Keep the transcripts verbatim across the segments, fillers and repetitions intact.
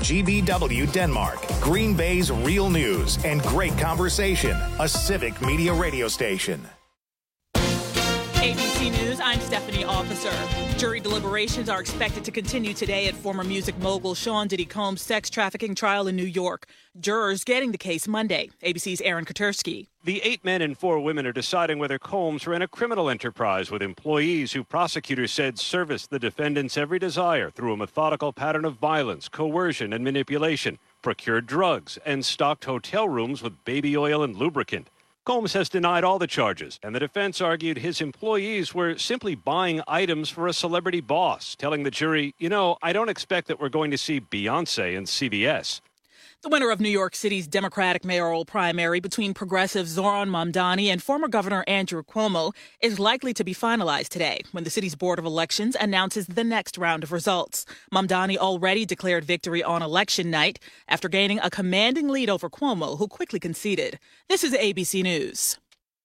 G B W Denmark, Green Bay's real news and great conversation, a Civic Media radio station. A B C News, I'm Stephanie Officer. Jury deliberations are expected to continue today at former music mogul Sean Diddy Combs' sex trafficking trial in New York. Jurors getting the case Monday. A B C's Aaron Katersky. The eight men and four women are deciding whether Combs ran a criminal enterprise with employees who prosecutors said serviced the defendant's every desire through a methodical pattern of violence, coercion, and manipulation, procured drugs, and stocked hotel rooms with baby oil and lubricant. Combs has denied all the charges, and the defense argued his employees were simply buying items for a celebrity boss, telling the jury, you know, I don't expect that we're going to see Beyonce and C V S. The winner of New York City's Democratic mayoral primary between progressive Zoran Mamdani and former Governor Andrew Cuomo is likely to be finalized today when the city's Board of Elections announces the next round of results. Mamdani already declared victory on election night after gaining a commanding lead over Cuomo, who quickly conceded. This is A B C News.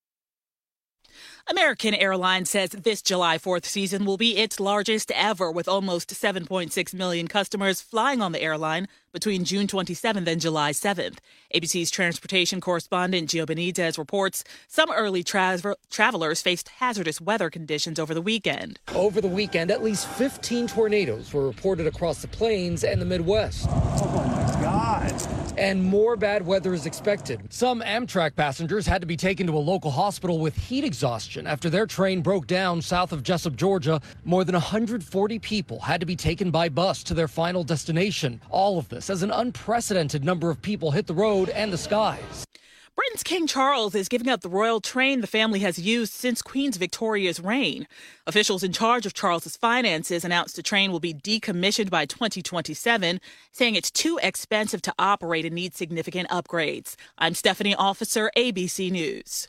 American Airlines says this July fourth season will be its largest ever, with almost seven point six million customers flying on the airline between June twenty-seventh and July seventh. A B C's transportation correspondent Gio Benitez reports some early tra- travelers faced hazardous weather conditions over the weekend. Over the weekend, at least fifteen tornadoes were reported across the plains and the Midwest. Oh, my God. And more bad weather is expected. Some Amtrak passengers had to be taken to a local hospital with heat exhaustion after their train broke down south of Jessup, Georgia. More than one hundred forty people had to be taken by bus to their final destination. All of this as an unprecedented number of people hit the road and the skies. Britain's King Charles is giving up the royal train the family has used since Queen Victoria's reign. Officials in charge of Charles's finances announced the train will be decommissioned by twenty twenty-seven, saying it's too expensive to operate and needs significant upgrades. I'm Stephanie Officer, A B C News.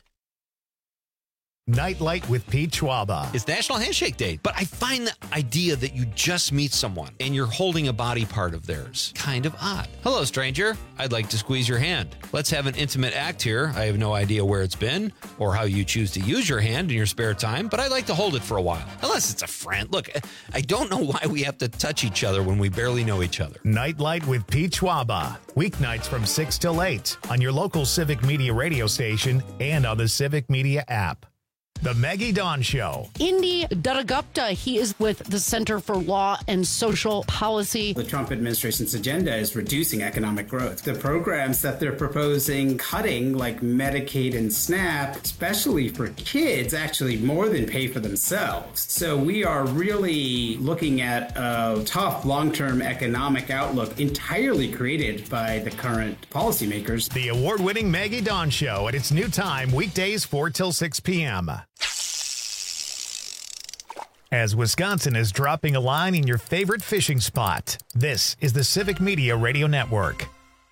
Nightlight with Pete Schwaba. It's National Handshake Day, but I find the idea that you just meet someone and you're holding a body part of theirs kind of odd. Hello, stranger. I'd like to squeeze your hand. Let's have an intimate act here. I have no idea where it's been or how you choose to use your hand in your spare time, but I'd like to hold it for a while. Unless it's a friend. Look, I don't know why we have to touch each other when we barely know each other. Nightlight with Pete Schwaba. Weeknights from six till eight on your local Civic Media radio station and on the Civic Media app. The Maggie Dawn Show. Indy Dadagupta, he is with the Center for Law and Social Policy. The Trump administration's agenda is reducing economic growth. The programs that they're proposing cutting, like Medicaid and SNAP, especially for kids, actually more than pay for themselves. So we are really looking at a tough long-term economic outlook entirely created by the current policymakers. The award-winning Maggie Dawn Show at its new time, weekdays four till six p.m. As Wisconsin is dropping a line in your favorite fishing spot, this is the Civic Media Radio Network.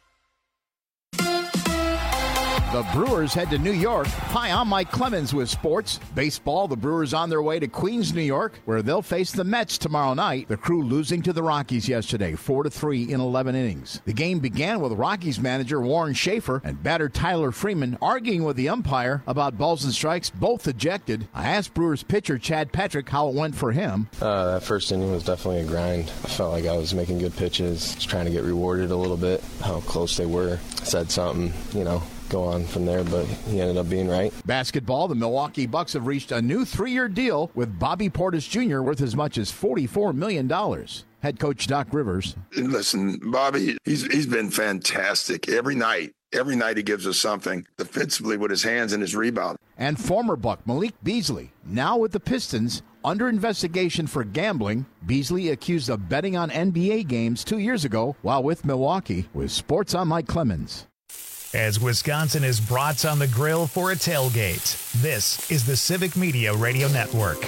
The Brewers head to New York. Hi, I'm Mike Clemens with sports. Baseball, the Brewers on their way to Queens, New York, where they'll face the Mets tomorrow night. The Crew losing to the Rockies yesterday, four to three in eleven innings. The game began with Rockies manager Warren Schaefer and batter Tyler Freeman arguing with the umpire about balls and strikes, both ejected. I asked Brewers pitcher Chad Patrick how it went for him. Uh, that first inning was definitely a grind. I felt like I was making good pitches, just trying to get rewarded a little bit, how close they were. Said something, you know, go on from there, but he ended up being right. Basketball, the Milwaukee Bucks have reached a new three-year deal with Bobby Portis Junior worth as much as forty-four million dollars. Head coach Doc Rivers. Listen, Bobby, he's he's been fantastic every night. Every night he gives us something defensively with his hands and his rebound. And former Buck Malik Beasley, now with the Pistons, under investigation for gambling. Beasley accused of betting on N B A games two years ago while with Milwaukee. With sports, I'm Mike Clemens. As Wisconsin is brats on the grill for a tailgate, this is the Civic Media Radio Network.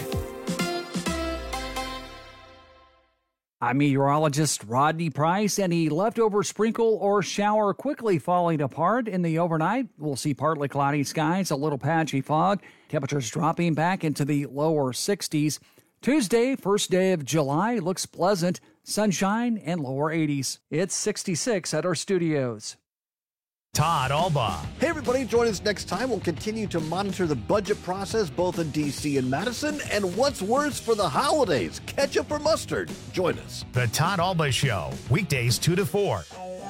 I'm meteorologist Rodney Price. Any leftover sprinkle or shower quickly falling apart in the overnight. We'll see partly cloudy skies, a little patchy fog. Temperatures dropping back into the lower sixties. Tuesday, first day of July, looks pleasant. Sunshine and lower eighties. It's sixty-six at our studios. Todd Alba. Hey, everybody, join us next time. We'll continue to monitor the budget process both in D C and Madison. And what's worse for the holidays, ketchup or mustard? Join us. The Todd Alba Show, weekdays two to four.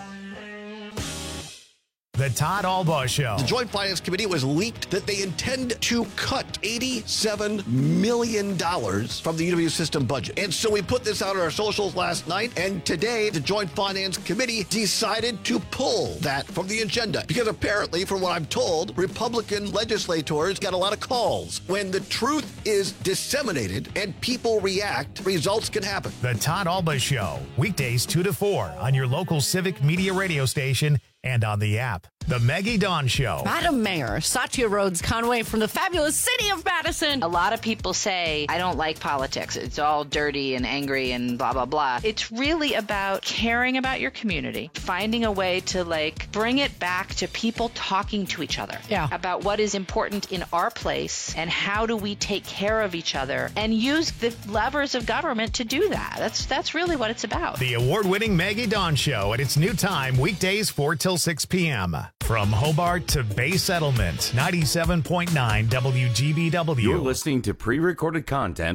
The Todd Alba Show. The Joint Finance Committee was leaked that they intend to cut eighty-seven million dollars from the U W system budget. And so we put this out on our socials last night, and today the Joint Finance Committee decided to pull that from the agenda. Because apparently, from what I'm told, Republican legislators got a lot of calls. When the truth is disseminated and people react, results can happen. The Todd Alba Show, weekdays two to four on your local Civic Media radio station and on the app. The Maggie Dawn Show. Madam Mayor, Satya Rhodes Conway from the fabulous city of Madison. A lot of people say, I don't like politics. It's all dirty and angry and blah, blah, blah. It's really about caring about your community, finding a way to like bring it back to people talking to each other yeah. about what is important in our place and how do we take care of each other and use the levers of government to do that. That's, that's really what it's about. The award-winning Maggie Dawn Show at its new time, weekdays four till six p.m. From Hobart to Bay Settlement, ninety-seven point nine W G B W. You're listening to pre-recorded content.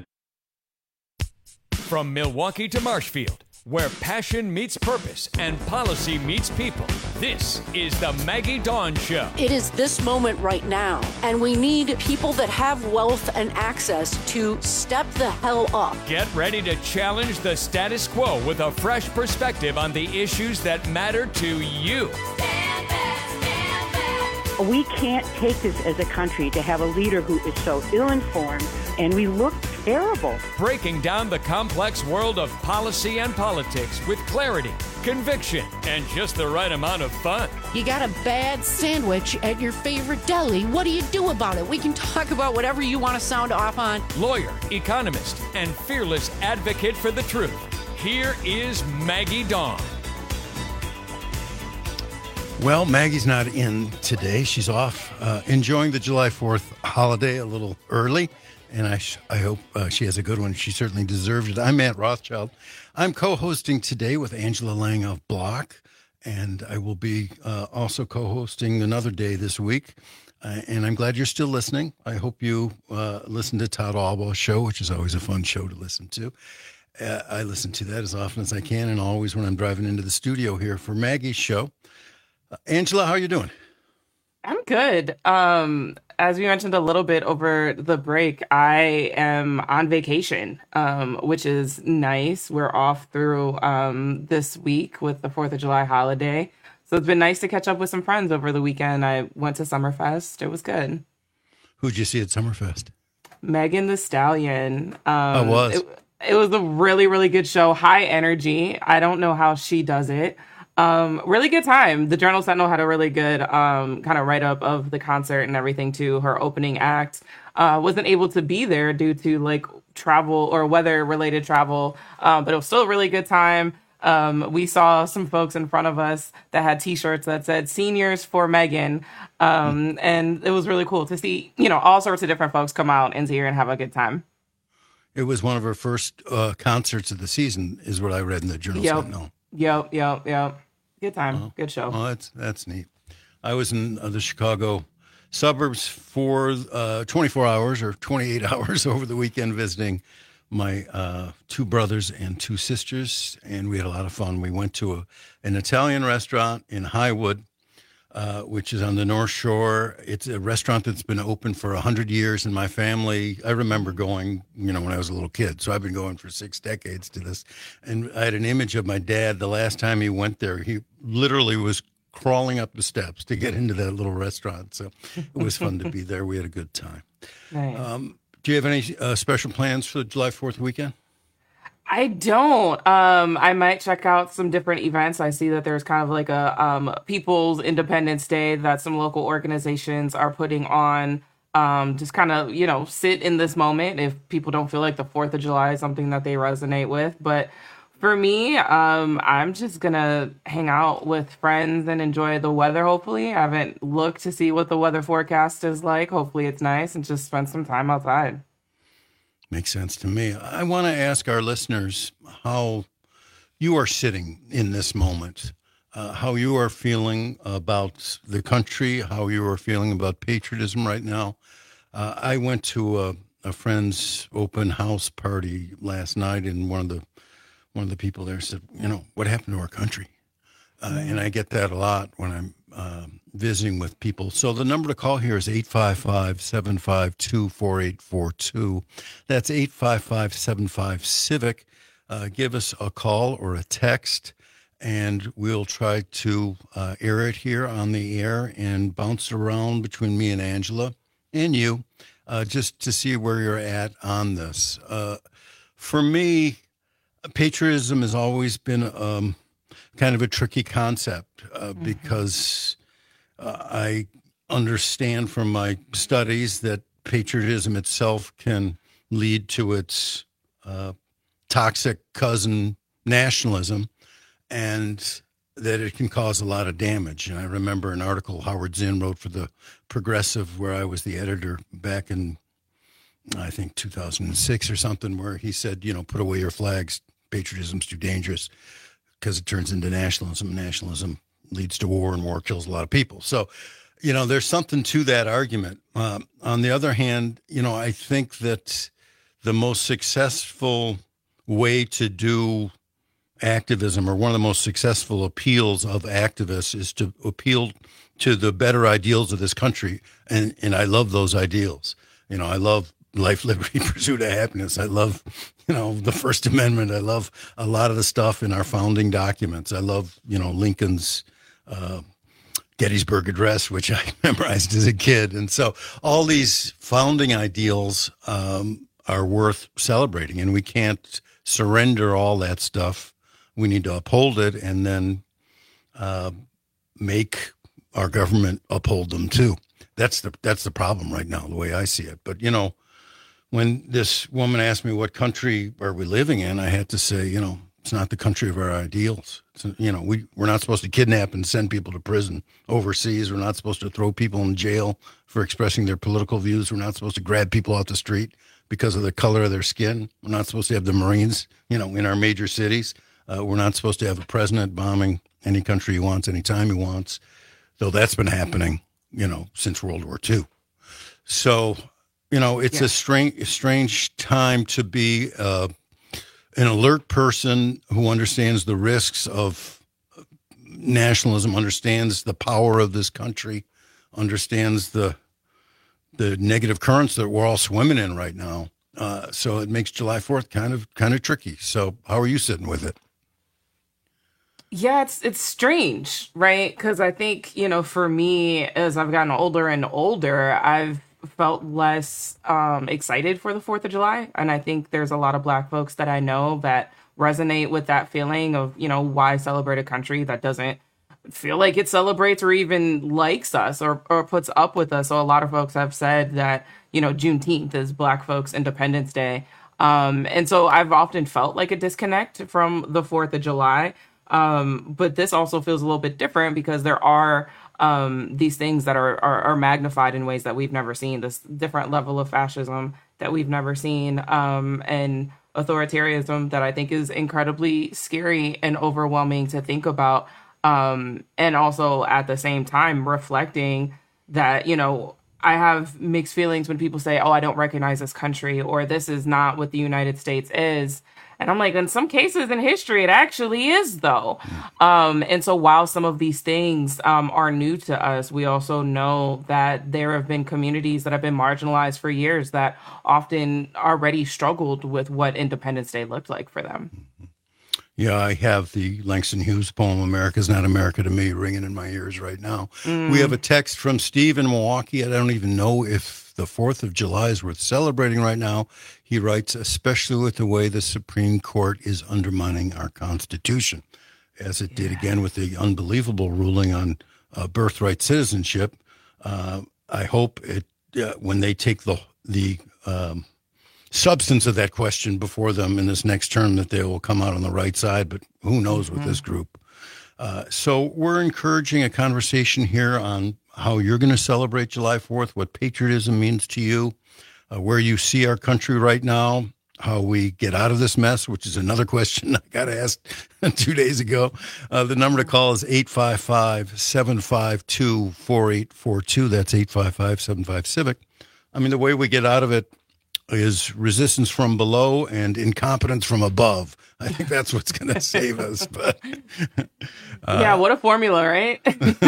From Milwaukee to Marshfield, where passion meets purpose and policy meets people. This is the Maggie Dawn Show. It is this moment right now, and we need people that have wealth and access to step the hell up. Get ready to challenge the status quo with a fresh perspective on the issues that matter to you. We can't take this as a country to have a leader who is so ill-informed, and we look terrible. Breaking down the complex world of policy and politics with clarity, conviction, and just the right amount of fun. You got a bad sandwich at your favorite deli. What do you do about it? We can talk about whatever you want to sound off on. Lawyer, economist, and fearless advocate for the truth. Here is Maggie Dawn. Well, Maggie's not in today. She's off uh, enjoying the July fourth holiday a little early, and I sh- I hope uh, she has a good one. She certainly deserved it. I'm Matt Rothschild. I'm co-hosting today with Angela Lang of Block, and I will be uh, also co-hosting another day this week. Uh, and I'm glad you're still listening. I hope you uh, listen to Todd Alba's show, which is always a fun show to listen to. Uh, I listen to that as often as I can, and always when I'm driving into the studio here for Maggie's show. Uh, Angela, how are you doing? I'm good. Um, as we mentioned a little bit over the break, I am on vacation, um, which is nice. We're off through um, this week with the fourth of July holiday. So it's been nice to catch up with some friends over the weekend. I went to Summerfest. It was good. Who'd you see at Summerfest? Megan Thee Stallion. Um, I was. It, it was a really, really good show. High energy. I don't know how she does it. Um, really good time. The Journal Sentinel had a really good um, kind of write-up of the concert and everything too. Her opening act uh, wasn't able to be there due to like travel or weather-related travel, um, but it was still a really good time. Um, we saw some folks in front of us that had T-shirts that said "Seniors for Megan," um, and it was really cool to see, you know, all sorts of different folks come out and see her and have a good time. It was one of her first uh, concerts of the season, is what I read in the Journal Yep. Sentinel. Yep, yep, yep. Good time. Oh, good show. Oh, that's that's neat. I was in uh, the Chicago suburbs for uh, twenty-four hours or twenty-eight hours over the weekend visiting my uh, two brothers and two sisters, and we had a lot of fun. We went to a, an Italian restaurant in Highwood, uh, which is on the North Shore. It's a restaurant that's been open for one hundred years in my family. I remember going, you know, when I was a little kid, so I've been going for six decades to this. And I had an image of my dad the last time he went there. He literally was crawling up the steps to get into that little restaurant. So it was fun to be there. We had a good time. Nice. Um, do you have any uh, special plans for the July fourth weekend? I don't. Um, I might check out some different events. I see that there's kind of like a um, People's Independence Day that some local organizations are putting on. Um, just kind of, you know, sit in this moment if people don't feel like the fourth of July is something that they resonate with. But for me, um, I'm just going to hang out with friends and enjoy the weather, hopefully. I haven't looked to see what the weather forecast is like. Hopefully it's nice, and just spend some time outside. Makes sense to me. I want to ask our listeners how you are sitting in this moment. uh, how you are feeling about the country, how you are feeling about patriotism right now. Uh, I went to a, a friend's open house party last night, and one of the one of the people there said, "You know, what happened to our country?" Uh, mm-hmm. And I get that a lot when I'm uh, visiting with people. So the number to call here is eight five five, seven five two, four eight four two. That's eight five five, seven five, CIVIC. Uh, give us a call or a text, and we'll try to uh, air it here on the air and bounce it around between me and Angela and you, uh, just to see where you're at on this. Uh, for me, patriotism has always been um, kind of a tricky concept uh, mm-hmm. because uh, I understand from my studies that patriotism itself can lead to its uh, toxic cousin nationalism, and that it can cause a lot of damage. And I remember an article Howard Zinn wrote for the Progressive, where I was the editor back in, I think, two thousand six or something, where he said, you know, put away your flags. Patriotism's too dangerous because it turns into nationalism. Nationalism leads to war, and war kills a lot of people. So, you know, there's something to that argument. Um, on the other hand, you know, I think that the most successful way to do activism, or one of the most successful appeals of activists, is to appeal to the better ideals of this country. And, and I love those ideals. You know, I love life, liberty, pursuit of happiness. I love, you know, the First Amendment. I love a lot of the stuff in our founding documents. I love, you know, Lincoln's uh, Gettysburg Address, which I memorized as a kid. And so all these founding ideals um, are worth celebrating, and we can't surrender all that stuff. We need to uphold it, and then uh, make our government uphold them too. That's the that's the problem right now, the way I see it. But, you know, when this woman asked me what country are we living in, I had to say, you know, it's not the country of our ideals. It's, you know, we, we're not supposed to kidnap and send people to prison overseas. We're not supposed to throw people in jail for expressing their political views. We're not supposed to grab people off the street because of the color of their skin. We're not supposed to have the Marines, you know, in our major cities. Uh, we're not supposed to have a president bombing any country he wants, anytime he wants, though that's been happening, you know, since World War Two. So, you know, it's yeah. a strange, strange time to be uh, an alert person who understands the risks of nationalism, understands the power of this country, understands the the negative currents that we're all swimming in right now. Uh, so it makes July fourth kind of kind of tricky. So how are you sitting with it? Yeah, it's it's strange, right? Because I think, you know, for me, as I've gotten older and older, I've felt less um, excited for the fourth of July. And I think there's a lot of Black folks that I know that resonate with that feeling of, you know, why celebrate a country that doesn't feel like it celebrates or even likes us or, or puts up with us. So a lot of folks have said that, you know, Juneteenth is Black folks' Independence Day. Um, and so I've often felt like a disconnect from the fourth of July. Um, but this also feels a little bit different because there are um, these things that are, are are magnified in ways that we've never seen, this different level of fascism that we've never seen, um, and authoritarianism that I think is incredibly scary and overwhelming to think about. Um, and also at the same time reflecting that, you know, I have mixed feelings when people say, oh, I don't recognize this country, or this is not what the United States is. And I'm like, in some cases in history, it actually is, though. Um, and so while some of these things um, are new to us, we also know that there have been communities that have been marginalized for years that often already struggled with what Independence Day looked like for them. Yeah, I have the Langston Hughes poem, America's Not America to Me, ringing in my ears right now. Mm. We have a text from Steve in Milwaukee. I don't even know if the fourth of July is worth celebrating right now. He writes, especially with the way the Supreme Court is undermining our Constitution, as it did again with the unbelievable ruling on uh, birthright citizenship. Uh, I hope it uh, when they take the the um, substance of that question before them in this next term, that they will come out on the right side, but who knows mm-hmm. with this group. Uh, so we're encouraging a conversation here on how you're going to celebrate July fourth, what patriotism means to you, uh, where you see our country right now, how we get out of this mess, which is another question I got asked two days ago. Uh, the number to call is eight five five, seven five two, four eight four two. That's eight five five, seven five, CIVIC. I mean, the way we get out of it is resistance from below and incompetence from above. I think that's what's going to save us. But uh, yeah, what a formula, right?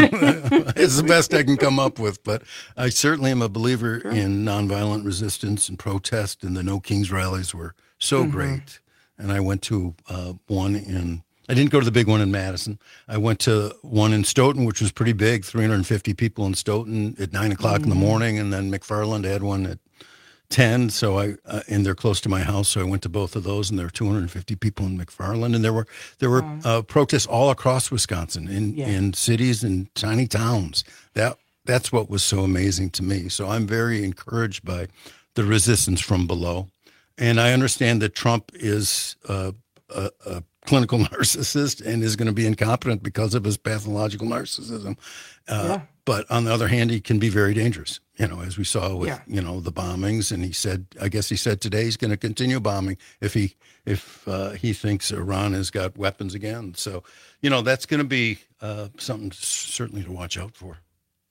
It's the best I can come up with. But I certainly am a believer sure. in nonviolent resistance and protest, and the No Kings rallies were so mm-hmm. great. And I went to uh, one in, I didn't go to the big one in Madison. I went to one in Stoughton, which was pretty big, three hundred fifty people in Stoughton at nine o'clock mm-hmm. in the morning. And then McFarland had one at ten, so I uh, and they're close to my house, so I went to both of those, and there were two hundred fifty people in McFarland, and there were there were uh, protests all across Wisconsin in yeah. in cities and tiny towns. That that's what was so amazing to me. So I'm very encouraged by the resistance from below, and I understand that Trump is uh, a, a clinical narcissist and is going to be incompetent because of his pathological narcissism. Uh, yeah. But on the other hand, he can be very dangerous, you know, as we saw with, yeah. you know, the bombings. And he said, I guess he said today he's going to continue bombing if he if uh, he thinks Iran has got weapons again. So, you know, that's going to be uh, something certainly to watch out for.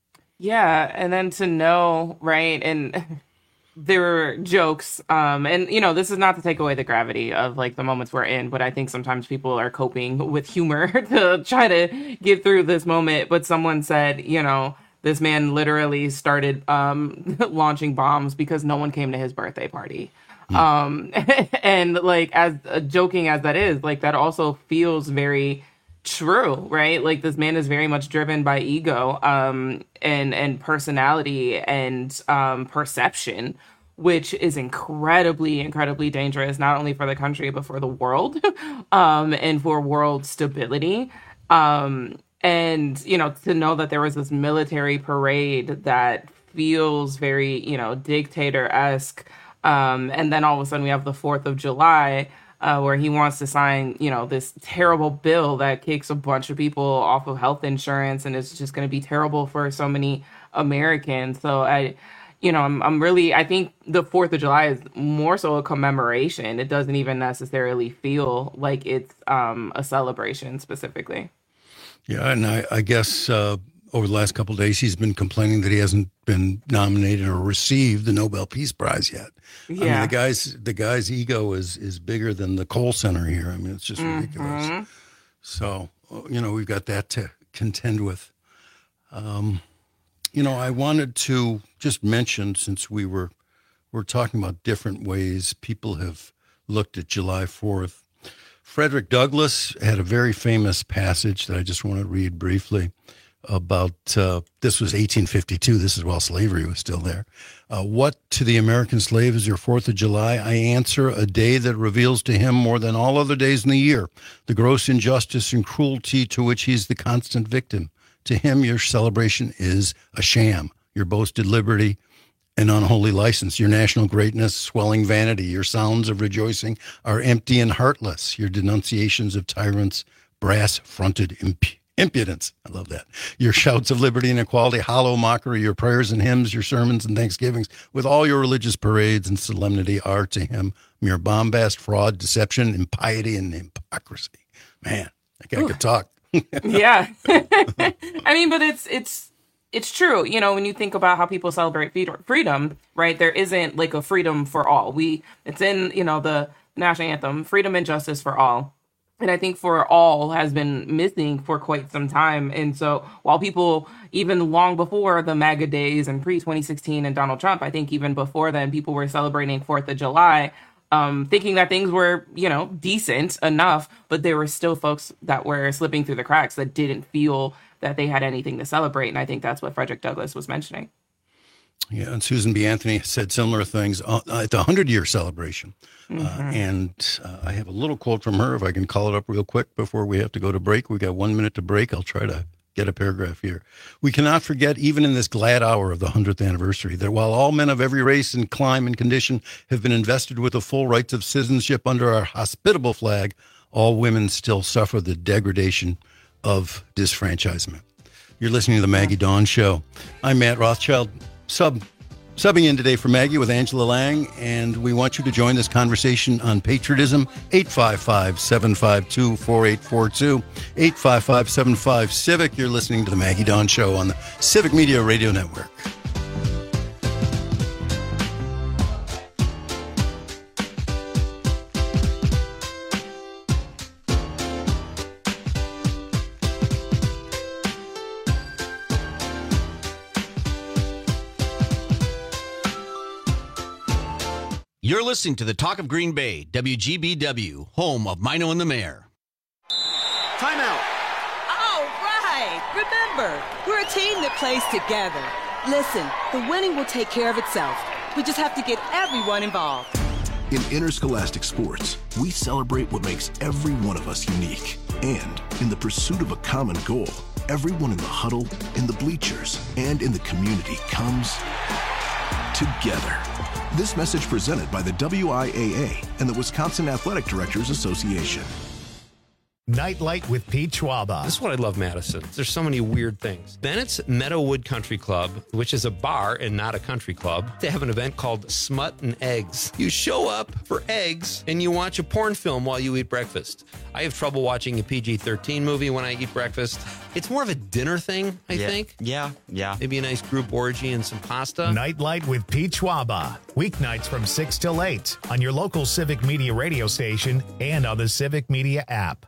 Yeah. And then to know, right, and there were jokes, um, and, you know, this is not to take away the gravity of, like, the moments we're in, but I think sometimes people are coping with humor to try to get through this moment. But someone said, you know, this man literally started um, launching bombs because no one came to his birthday party. Mm. Um, and, like, as uh, joking as that is, like, that also feels very true, right? Like, this man is very much driven by ego um, and and personality and um, perception, which is incredibly, incredibly dangerous, not only for the country, but for the world um, and for world stability. Um, and, you know, to know that there was this military parade that feels very, you know, dictator-esque. Um, and then all of a sudden we have the fourth of July, Uh, where he wants to sign, you know, this terrible bill that kicks a bunch of people off of health insurance, and it's just going to be terrible for so many Americans. So I, you know, I'm, I'm really, I think the fourth of July is more so a commemoration. It doesn't even necessarily feel like it's um, a celebration specifically. Yeah, and I, I guess uh, over the last couple of days, he's been complaining that he hasn't been nominated or received the Nobel Peace Prize yet. Yeah. I mean, the guy's the guy's ego is is bigger than the Kohl Center here. I mean, it's just ridiculous. Mm-hmm. So, you know, we've got that to contend with. Um, you know, I wanted to just mention, since we were we're talking about different ways people have looked at July fourth. Frederick Douglass had a very famous passage that I just want to read briefly about, uh, this was eighteen fifty-two. This is while slavery was still there. Uh, what to the American slave is your fourth of July? I answer, a day that reveals to him more than all other days in the year the gross injustice and cruelty to which he is the constant victim. To him, your celebration is a sham, your boasted liberty an unholy license, your national greatness, swelling vanity, your sounds of rejoicing are empty and heartless, your denunciations of tyrants, brass-fronted imp- impudence. I love that. Your shouts of liberty and equality, hollow mockery, your prayers and hymns, your sermons and thanksgivings, with all your religious parades and solemnity are to him mere bombast, fraud, deception, impiety, and hypocrisy. Man, that guy Ooh. could talk. Yeah. I mean, but it's it's it's true. You know, when you think about how people celebrate freedom, right, there isn't like a freedom for all. We it's in, you know, the national anthem, freedom and justice for all. And I think for all has been missing for quite some time. And so while people, even long before the MAGA days and pre twenty sixteen and Donald Trump, I think even before then, people were celebrating fourth of July, um, thinking that things were, you know, decent enough. But there were still folks that were slipping through the cracks that didn't feel that they had anything to celebrate. And I think that's what Frederick Douglass was mentioning. Yeah, and Susan B. Anthony said similar things uh, at the hundred-year celebration. Mm-hmm. Uh, and uh, I have a little quote from her, if I can call it up real quick before we have to go to break. We got one minute to break. I'll try to get a paragraph here. We cannot forget, even in this glad hour of the hundredth anniversary, that while all men of every race and clime and condition have been invested with the full rights of citizenship under our hospitable flag, all women still suffer the degradation of disfranchisement. You're listening to the Maggie Dawn Show. I'm Matt Rothschild. Sub Subbing in today for Maggie with Angela Lang, and we want you to join this conversation on patriotism. eight five five, seven five two, four eight four two, eight five five, seven five, CIVIC. You're listening to the Maggie Dawn Show on the Civic Media Radio Network. You're listening to the Talk of Green Bay, W G B W, home of Mino and the Mayor. Timeout. All right. Remember, we're a team that plays together. Listen, the winning will take care of itself. We just have to get everyone involved. In interscholastic sports, we celebrate what makes every one of us unique. And in the pursuit of a common goal, everyone in the huddle, in the bleachers, and in the community comes together. This message presented by the W I A A and the Wisconsin Athletic Directors Association. Nightlight with Pete Schwaba. This is what I love, Madison. There's so many weird things. Bennett's Meadowood Country Club, which is a bar and not a country club, they have an event called Smut and Eggs. You show up for eggs and you watch a porn film while you eat breakfast. I have trouble watching a P G thirteen movie when I eat breakfast. It's more of a dinner thing, I yeah. think. Yeah, yeah. Maybe a nice group orgy and some pasta. Nightlight with Pete Schwaba. Weeknights from six till eight on your local Civic Media radio station and on the Civic Media app.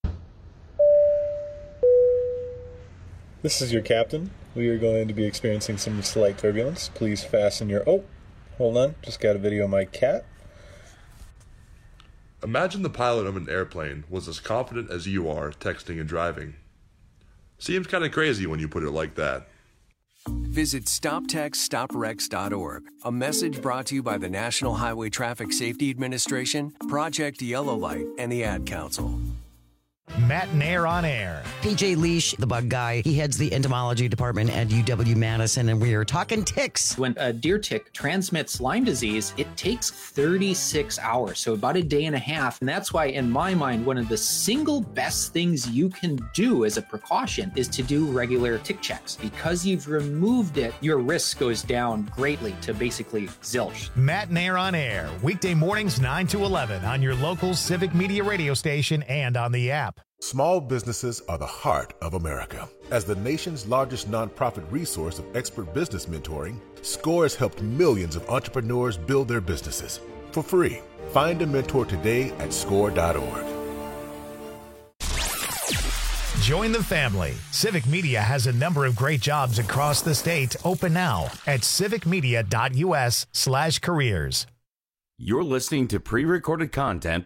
This is your captain. We are going to be experiencing some slight turbulence. Please fasten your... Oh, hold on. Just got a video of my cat. Imagine the pilot of an airplane was as confident as you are texting and driving. Seems kind of crazy when you put it like that. Visit stop text stop wrecks dot org. A message brought to you by the National Highway Traffic Safety Administration, Project Yellow Light, and the Ad Council. Matt Nair on air. P J Leash, the bug guy, he heads the entomology department at U W Madison, and we are talking ticks. When a deer tick transmits Lyme disease, it takes thirty-six hours, so about a day and a half. And that's why, in my mind, one of the single best things you can do as a precaution is to do regular tick checks. Because you've removed it, your risk goes down greatly to basically zilch. Matt Nair on air, weekday mornings nine to eleven on your local Civic Media radio station and on the app. Small businesses are the heart of America. As the nation's largest nonprofit resource of expert business mentoring, SCORE has helped millions of entrepreneurs build their businesses for free. Find a mentor today at score dot org. Join the family. Civic Media has a number of great jobs across the state open now at civicmedia.us slash careers. You're listening to pre-recorded content.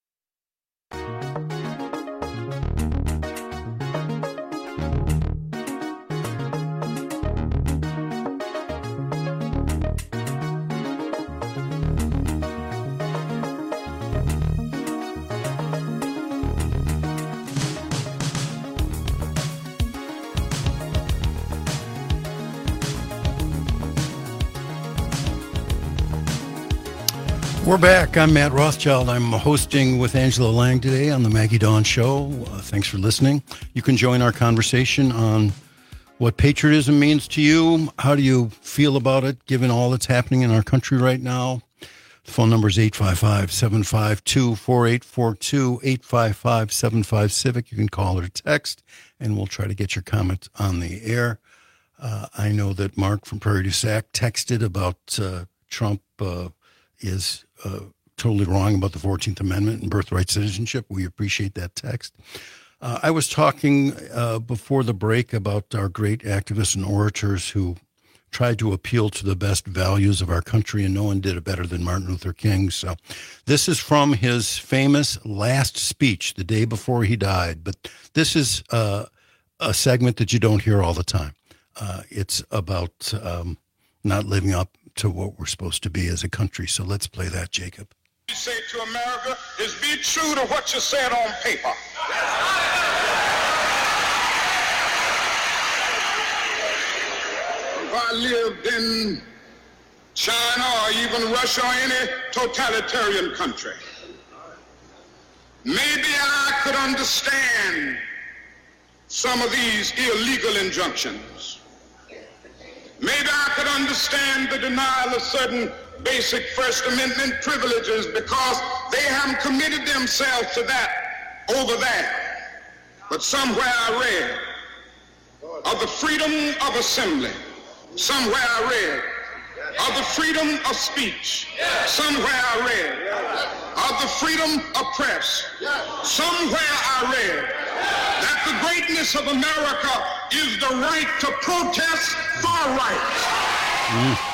We're back. I'm Matt Rothschild. I'm hosting with Angela Lang today on the Maggie Dawn Show. Uh, thanks for listening. You can join our conversation on what patriotism means to you. How do you feel about it, given all that's happening in our country right now? The phone number is eight five five, seven five two, four eight four two, eight five five, seven five, CIVIC. You can call or text, and we'll try to get your comment on the air. Uh, I know that Mark from Prairie du Sac texted about uh, Trump uh, is... Uh, totally wrong about the fourteenth Amendment and birthright citizenship. We appreciate that text. Uh, I was talking uh, before the break about our great activists and orators who tried to appeal to the best values of our country, and no one did it better than Martin Luther King. So this is from his famous last speech the day before he died. But this is uh, a segment that you don't hear all the time. Uh, it's about um, not living up to what we're supposed to be as a country. So let's play that, Jacob. You say to America is be true to what you said on paper. If I lived in China or even Russia or any totalitarian country, maybe I could understand some of these illegal injunctions. Maybe I could understand the denial of certain basic First Amendment privileges because they haven't committed themselves to that over there. But somewhere I read of the freedom of assembly. Somewhere I read of the freedom of speech. Somewhere I read of the freedom of press. Somewhere I read that the greatness of America is the right to protest for rights. Mm.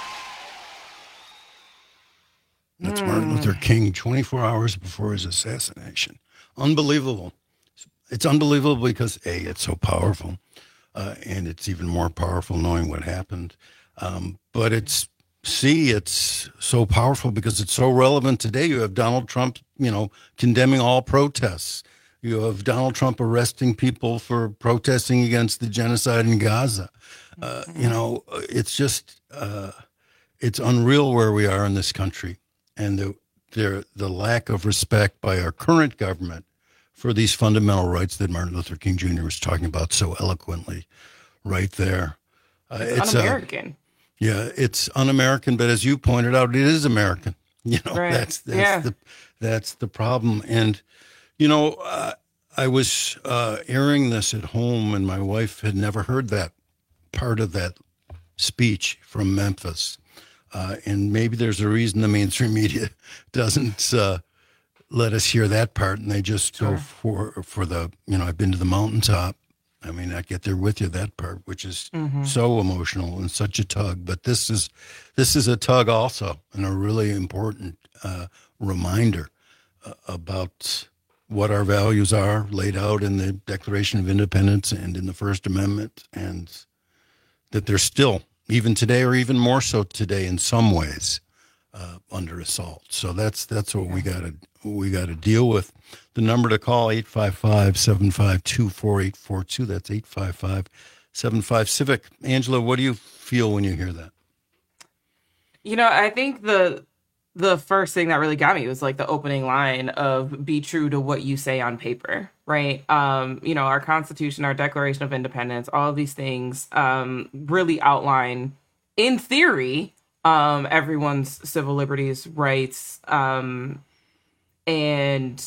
That's Martin Luther King, twenty-four hours before his assassination. Unbelievable. It's unbelievable because, A, it's so powerful, uh, and it's even more powerful knowing what happened. Um, but it's, C, it's so powerful because it's so relevant today. You have Donald Trump, you know, condemning all protests. You have Donald Trump arresting people for protesting against the genocide in Gaza. Uh, you know, it's just, uh, it's unreal where we are in this country. And the, the, the lack of respect by our current government for these fundamental rights that Martin Luther King Junior was talking about so eloquently right there. Uh, it's, it's un-American. Uh, yeah, it's un-American, but as you pointed out, it is American. You know, right. that's that's yeah. the that's the problem. And you know, uh, I was uh, airing this at home, and my wife had never heard that part of that speech from Memphis. Uh, and maybe there's a reason the mainstream media doesn't uh, let us hear that part, and they just sure. go for for the, you know, I've been to the mountaintop. I mean, I get there with you, that part, which is mm-hmm. so emotional and such a tug. But this is this is a tug also, and a really important uh, reminder uh, about what our values are laid out in the Declaration of Independence and in the First Amendment, and that they're still, even today, or even more so today in some ways, uh, under assault. So that's that's what yeah. we got to we got to deal with. The number to call, eight five five, seven five two, four eight four two. That's eight five five, seven five, civic. Angela, what do you feel when you hear that? You know, I think the the first thing that really got me was like the opening line of "be true to what you say on paper," right? Um, you know, our Constitution, our Declaration of Independence, all of these things um, really outline, in theory, um, everyone's civil liberties, rights, um, and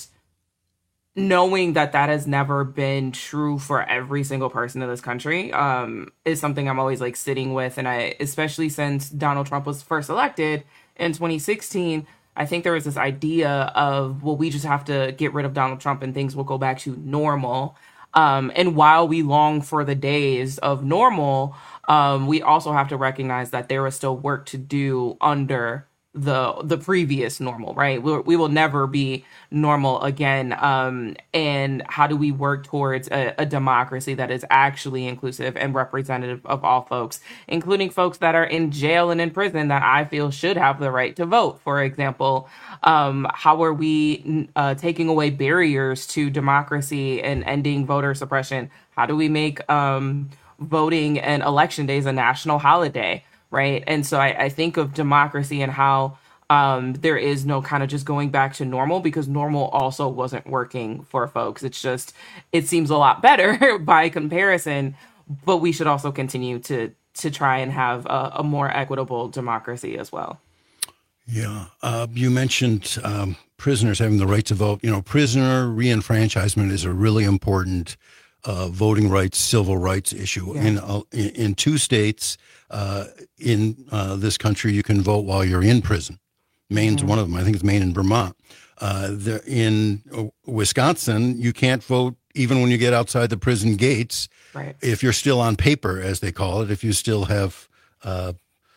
knowing that that has never been true for every single person in this country um, is something I'm always like sitting with. And I, especially since Donald Trump was first elected in twenty sixteen, I think there was this idea of, well, we just have to get rid of Donald Trump and things will go back to normal. Um, and while we long for the days of normal, um, we also have to recognize that there is still work to do under the the previous normal, right? We, we will never be normal again. Um, and how do we work towards a, a democracy that is actually inclusive and representative of all folks, including folks that are in jail and in prison that I feel should have the right to vote, for example? Um, how are we uh, taking away barriers to democracy and ending voter suppression? How do we make um, voting and election days a national holiday? Right. And so I, I think of democracy and how um, there is no kind of just going back to normal, because normal also wasn't working for folks. It's just, it seems a lot better by comparison, but we should also continue to to try and have a, a more equitable democracy as well. Yeah. Uh, you mentioned um, prisoners having the right to vote. You know, prisoner reenfranchisement is a really important uh, voting rights, civil rights issue. Yeah. In, uh, in in two states uh, in uh, this country, you can vote while you're in prison. Maine's mm-hmm. one of them. I think it's Maine and Vermont. Uh, there, in uh, Wisconsin, you can't vote even when you get outside the prison gates. Right. If you're still on paper, as they call it, if you still have, uh,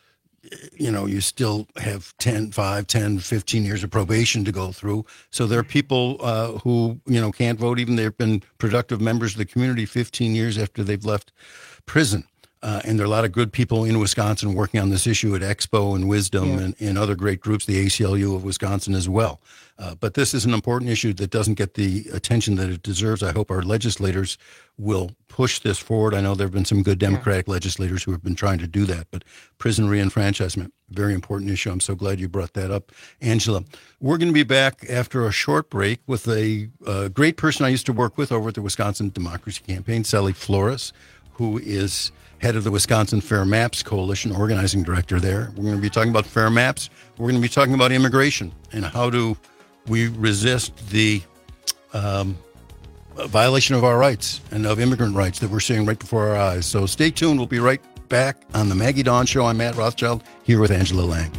you know, you still have ten, five, ten, fifteen years of probation to go through. So there are people uh, who, you know, can't vote even they've been productive members of the community fifteen years after they've left prison. Uh, and there are a lot of good people in Wisconsin working on this issue at Expo and Wisdom yeah. and, and other great groups, the A C L U of Wisconsin as well. Uh, but this is an important issue that doesn't get the attention that it deserves. I hope our legislators will push this forward. I know there have been some good Democratic yeah. legislators who have been trying to do that, but prison reenfranchisement, very important issue. I'm so glad you brought that up, Angela. We're going to be back after a short break with a uh, great person I used to work with over at the Wisconsin Democracy Campaign, Sally Flores, who is head of the Wisconsin Fair Maps Coalition, organizing director there. We're going to be talking about fair maps. We're going to be talking about immigration and how do we resist the um, violation of our rights and of immigrant rights that we're seeing right before our eyes. So stay tuned. We'll be right back on the Maggie Dawn Show. I'm Matt Rothschild here with Angela Lang.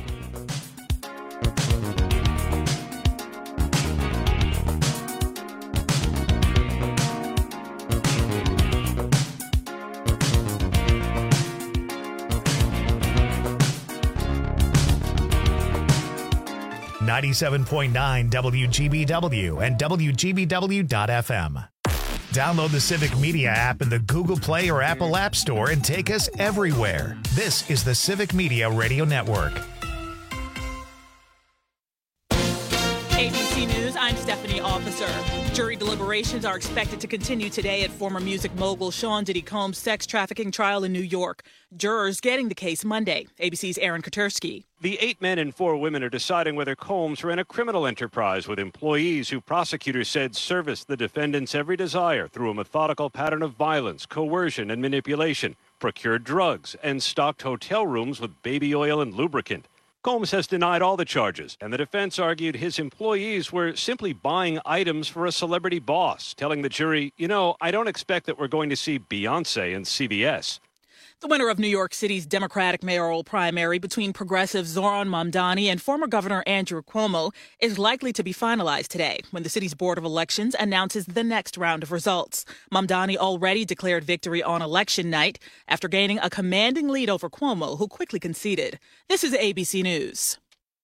ninety-seven point nine W G B W and W G B W dot F M. Download the Civic Media app in the Google Play or Apple App Store and take us everywhere. This is the Civic Media Radio Network. A B C News, I'm Stephanie Officer. Jury deliberations are expected to continue today at former music mogul Sean Diddy Combs' sex trafficking trial in New York. Jurors getting the case Monday. A B C's Aaron Katersky. The eight men and four women are deciding whether Combs ran a criminal enterprise with employees who prosecutors said serviced the defendant's every desire through a methodical pattern of violence, coercion, and manipulation, procured drugs, and stocked hotel rooms with baby oil and lubricant. Combs has denied all the charges, and the defense argued his employees were simply buying items for a celebrity boss, telling the jury, you know, I don't expect that we're going to see Beyonce and C B S. The winner of New York City's Democratic mayoral primary between progressive Zoran Mamdani and former Governor Andrew Cuomo is likely to be finalized today when the city's Board of Elections announces the next round of results. Mamdani already declared victory on election night after gaining a commanding lead over Cuomo, who quickly conceded. This is A B C News.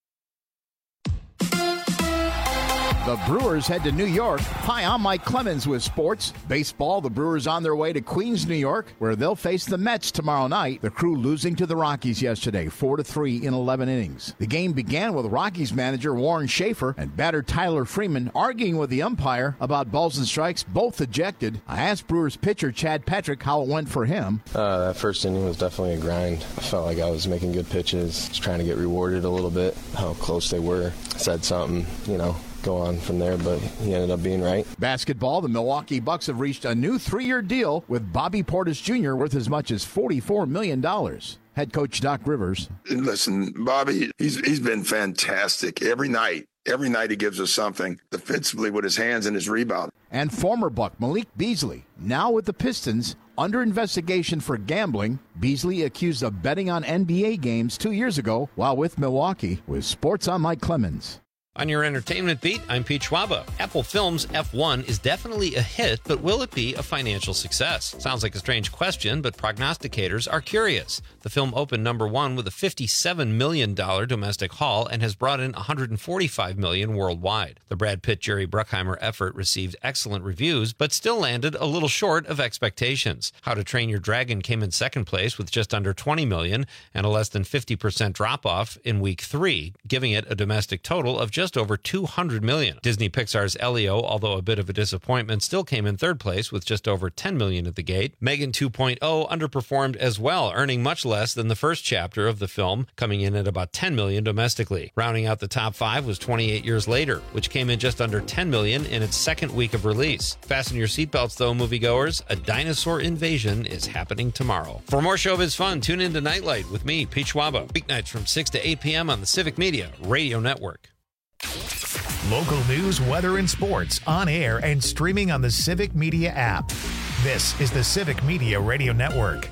The Brewers head to New York. Hi, I'm Mike Clemens with sports. Baseball, the Brewers on their way to Queens, New York, where they'll face the Mets tomorrow night. The Crew losing to the Rockies yesterday, four to three in eleven innings. The game began with Rockies manager Warren Schaefer and batter Tyler Freeman arguing with the umpire about balls and strikes, both ejected. I asked Brewers pitcher Chad Patrick how it went for him. Uh, that first inning was definitely a grind. I felt like I was making good pitches, just trying to get rewarded a little bit, how close they were. Said something, you know, go on from there, but he ended up being right. Basketball, the Milwaukee Bucks have reached a new three-year deal with Bobby Portis Junior worth as much as forty-four million dollars. Head coach Doc Rivers. Listen, Bobby, he's he's been fantastic every night. Every night he gives us something defensively with his hands and his rebound. And former Buck Malik Beasley, now with the Pistons, under investigation for gambling. Beasley accused of betting on N B A games two years ago while with Milwaukee. With sports, I'm Mike Clemens. On your entertainment beat, I'm Pete Schwaba. Apple Films' F one is definitely a hit, but will it be a financial success? Sounds like a strange question, but prognosticators are curious. The film opened number one with a fifty-seven million dollars domestic haul and has brought in one hundred forty-five million dollars worldwide. The Brad Pitt-Jerry Bruckheimer effort received excellent reviews, but still landed a little short of expectations. How to Train Your Dragon came in second place with just under twenty million dollars and a less than fifty percent drop-off in week three, giving it a domestic total of just just over two hundred million dollars. Disney Pixar's Elio, although a bit of a disappointment, still came in third place with just over ten million dollars at the gate. Megan two point oh underperformed as well, earning much less than the first chapter of the film, coming in at about ten million dollars domestically. Rounding out the top five was twenty-eight Years Later, which came in just under ten million dollars in its second week of release. Fasten your seatbelts though, moviegoers. A dinosaur invasion is happening tomorrow. For more showbiz fun, tune in to Nightlight with me, Pete Schwaba, weeknights from six to eight p.m. on the Civic Media Radio Network. Local news, weather, and sports on air and streaming on the Civic Media app. This is the Civic Media Radio Network.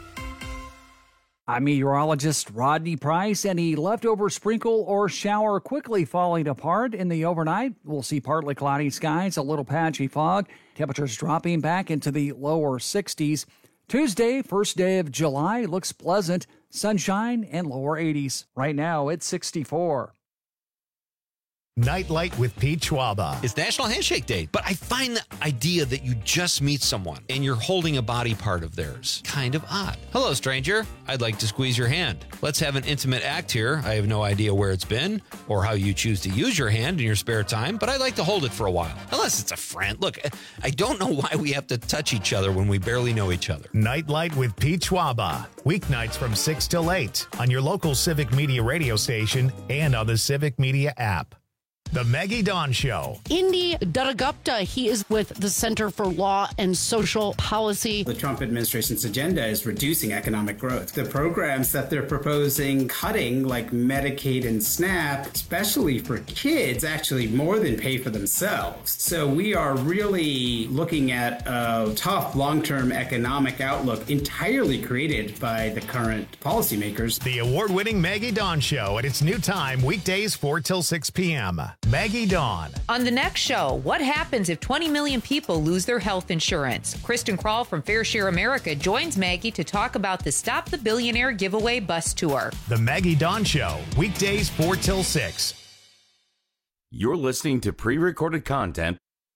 I'm meteorologist Rodney Price. Any leftover sprinkle or shower quickly falling apart in the overnight. We'll see partly cloudy skies, a little patchy fog. Temperatures dropping back into the lower sixties. Tuesday, first day of July, looks pleasant. Sunshine and lower eighties. Right now, it's sixty-four. Nightlight with Pete Schwaba. It's National Handshake Day, but I find the idea that you just meet someone and you're holding a body part of theirs kind of odd. Hello, stranger. I'd like to squeeze your hand. Let's have an intimate act here. I have no idea where it's been or how you choose to use your hand in your spare time, but I'd like to hold it for a while. Unless it's a friend. Look, I don't know why we have to touch each other when we barely know each other. Nightlight with Pete Schwaba. Weeknights from six till eight on your local Civic Media radio station and on the Civic Media app. The Maggie Dawn Show. Indy Duragupta, he is with the Center for Law and Social Policy. The Trump administration's agenda is reducing economic growth. The programs that they're proposing cutting, like Medicaid and SNAP, especially for kids, actually more than pay for themselves. So we are really looking at a tough long-term economic outlook entirely created by the current policymakers. The award-winning Maggie Dawn Show at its new time, weekdays four till six p.m. Maggie Dawn. On the next show, what happens if twenty million people lose their health insurance? Kristen Krall from Fair Share America joins Maggie to talk about the Stop the Billionaire giveaway bus tour. The Maggie Dawn Show, weekdays four till six. You're listening to pre-recorded content.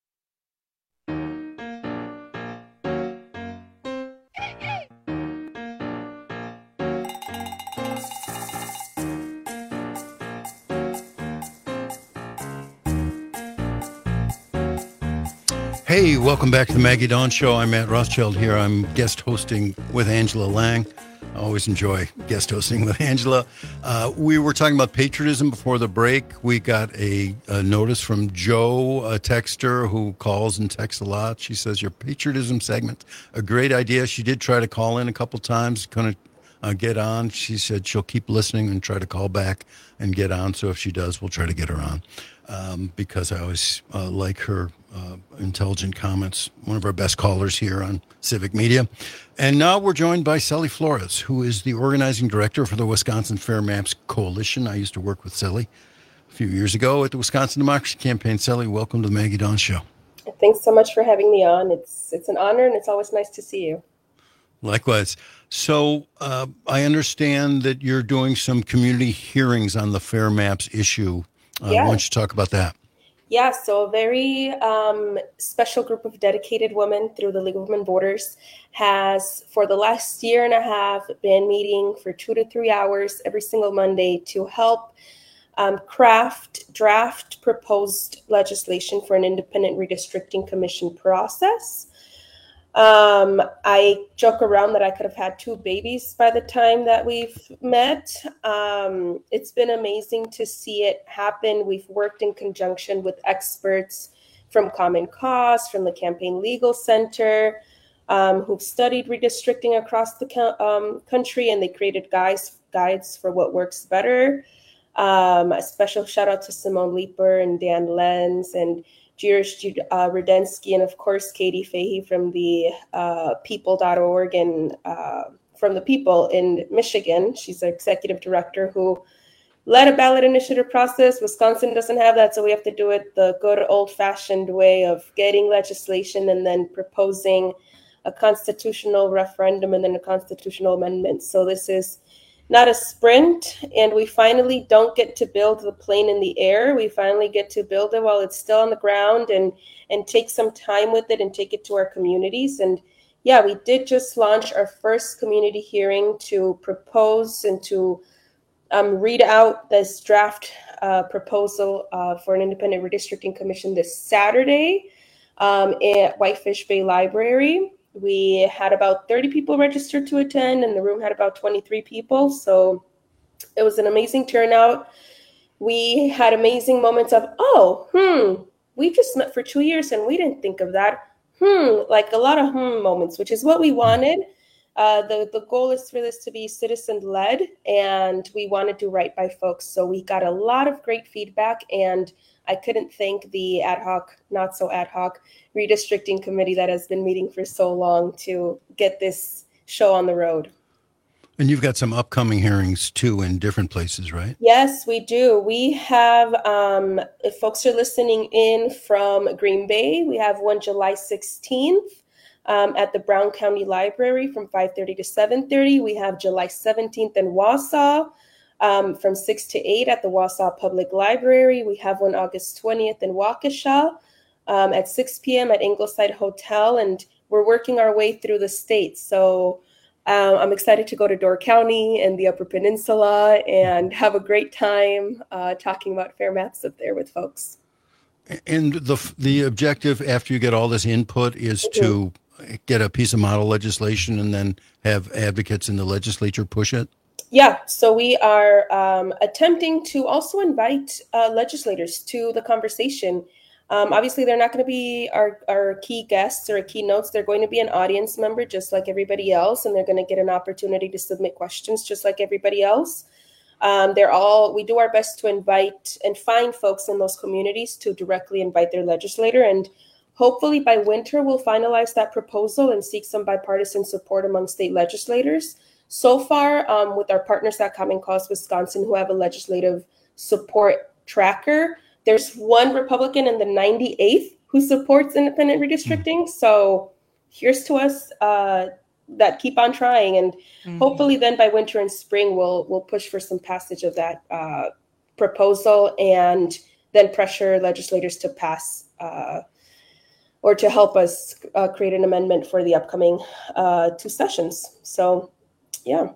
Hey, welcome back to the Maggie Dawn Show. I'm Matt Rothschild here. I'm guest hosting with Angela Lang. I always enjoy guest hosting with Angela. Uh, we were talking about patriotism before the break. We got a, a notice from Joe, a texter who calls and texts a lot. She says, your patriotism segment, a great idea. She did try to call in a couple times, couldn't uh, get on. She said she'll keep listening and try to call back and get on. So if she does, we'll try to get her on. Um, because I always uh, like her uh, intelligent comments. One of our best callers here on Civic Media. And now we're joined by Sally Flores, who is the organizing director for the Wisconsin Fair Maps Coalition. I used to work with Sally a few years ago at the Wisconsin Democracy Campaign. Sally, welcome to the Maggie Dawn Show. Thanks so much for having me on. It's it's an honor, and it's always nice to see you. Likewise. So uh, I understand that you're doing some community hearings on the Fair Maps issue. Uh, yeah. Why don't you talk about that? Yeah, so a very um, special group of dedicated women through the League of Women Voters has, for the last year and a half, been meeting for two to three hours every single Monday to help um, craft, draft proposed legislation for an independent redistricting commission process. Um, I joke around that I could have had two babies by the time that we've met. Um, it's been amazing to see it happen. We've worked in conjunction with experts from Common Cause, from the Campaign Legal Center, um, who've studied redistricting across the co- um, country, and they created guides, guides for what works better. Um, a special shout out to Simone Leeper and Dan Lenz and Jirush uh, Rudensky, and of course, Katie Fahey from the uh, people dot org and uh, from the People in Michigan. She's the executive director who led a ballot initiative process. Wisconsin doesn't have that, so we have to do it the good old-fashioned way of getting legislation and then proposing a constitutional referendum and then a constitutional amendment. So this is not a sprint, and we finally don't get to build the plane in the air. We finally get to build it while it's still on the ground and and take some time with it and take it to our communities. And yeah, we did just launch our first community hearing to propose and to um, read out this draft uh, proposal uh, for an independent redistricting commission this Saturday um, at Whitefish Bay Library. We had about thirty people registered to attend, and the room had about twenty-three people. So it was an amazing turnout. We had amazing moments of, oh, hmm, we just met for two years and we didn't think of that. Hmm, like a lot of hmm moments, which is what we wanted. Uh, the, the goal is for this to be citizen-led, and we want to do right by folks. So we got a lot of great feedback, and I couldn't thank the ad hoc, not so ad hoc, redistricting committee that has been meeting for so long to get this show on the road. And you've got some upcoming hearings, too, in different places, right? Yes, we do. We have, um, if folks are listening in from Green Bay, we have one July sixteenth um, at the Brown County Library from five thirty to seven thirty. We have July seventeenth in Wausau um, from six to eight at the Wausau Public Library. We have one August twentieth in Waukesha um, at six p.m. at Ingleside Hotel, and we're working our way through the state. So Um, I'm excited to go to Door County and the Upper Peninsula and have a great time uh, talking about fair maps up there with folks. And the the objective after you get all this input is mm-hmm. to get a piece of model legislation and then have advocates in the legislature push it? Yeah, so we are um, attempting to also invite uh, legislators to the conversation. Um, obviously, they're not going to be our, our key guests or keynotes. They're going to be an audience member just like everybody else, and they're going to get an opportunity to submit questions just like everybody else. Um, they're all, we do our best to invite and find folks in those communities to directly invite their legislator. And hopefully by winter, we'll finalize that proposal and seek some bipartisan support among state legislators. So far, um, with our partners at Common Cause Wisconsin, who have a legislative support tracker, there's one Republican in the ninety-eighth who supports independent redistricting. So here's to us uh, that keep on trying. And mm-hmm. hopefully then by winter and spring, we'll we'll push for some passage of that uh, proposal and then pressure legislators to pass uh, or to help us uh, create an amendment for the upcoming uh, two sessions. So yeah.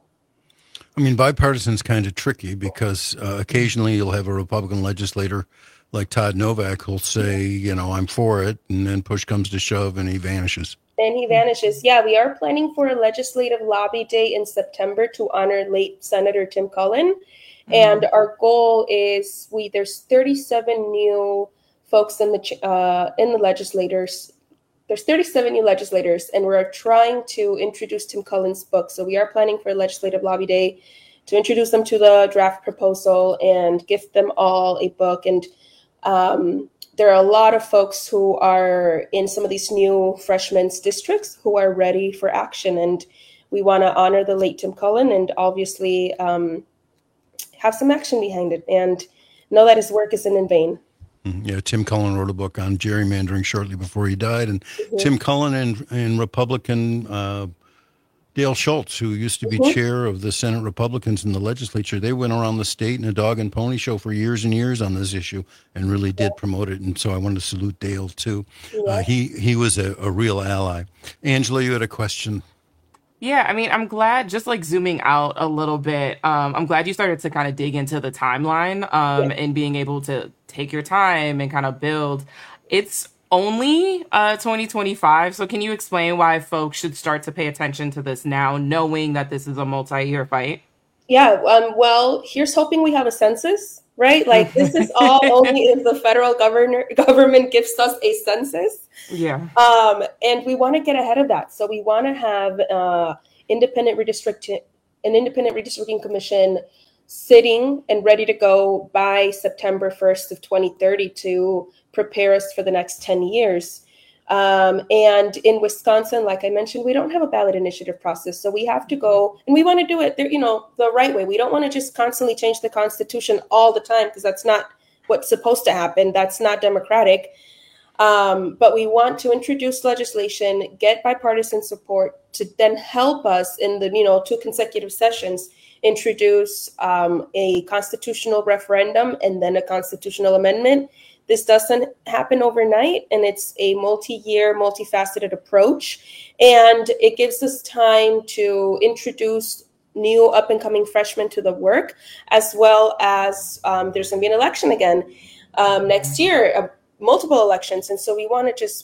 I mean, bipartisan's kind of tricky because uh, occasionally you'll have a Republican legislator like Todd Novak who'll say, you know, I'm for it, and then push comes to shove and he vanishes. And he vanishes. Yeah, we are planning for a legislative lobby day in September to honor late Senator Tim Cullen. Mm-hmm. And our goal is we there's thirty-seven new folks in the uh, in the legislators. There's thirty-seven new legislators, and we're trying to introduce Tim Cullen's book. So we are planning for a legislative lobby day to introduce them to the draft proposal and gift them all a book. And um, there are a lot of folks who are in some of these new freshmen's districts who are ready for action. And we want to honor the late Tim Cullen and obviously um, have some action behind it and know that his work isn't in vain. Yeah, Tim Cullen wrote a book on gerrymandering shortly before he died. And mm-hmm. Tim Cullen and, and Republican uh, Dale Schultz, who used to be mm-hmm. chair of the Senate Republicans in the legislature, they went around the state in a dog and pony show for years and years on this issue and really did yeah. promote it. And so I wanted to salute Dale, too. Yeah. Uh, he, he was a, a real ally. Angela, you had a question. Yeah, I mean, I'm glad, just like zooming out a little bit, um, I'm glad you started to kind of dig into the timeline um, yeah. and being able to take your time and kind of build. It's only uh, twenty twenty-five, so can you explain why folks should start to pay attention to this now, knowing that this is a multi-year fight? Yeah, um, well, here's hoping we have a census, right? Like, this is all only if the federal governor, government gives us a census. Yeah. Um, and we want to get ahead of that. So we want to have uh, independent redistricting, an independent redistricting commission sitting and ready to go by September first of twenty thirty to prepare us for the next ten years. Um, and in Wisconsin, like I mentioned, we don't have a ballot initiative process. So we have to go, and we want to do it, you know, the right way. We don't want to just constantly change the Constitution all the time, because that's not what's supposed to happen. That's not democratic. Um, but we want to introduce legislation, get bipartisan support to then help us in the, you know, two consecutive sessions, introduce um, a constitutional referendum and then a constitutional amendment. This doesn't happen overnight, and it's a multi-year, multifaceted approach. And it gives us time to introduce new up-and-coming freshmen to the work, as well as um, there's going to be an election again um, next year, uh, multiple elections. And so we want to just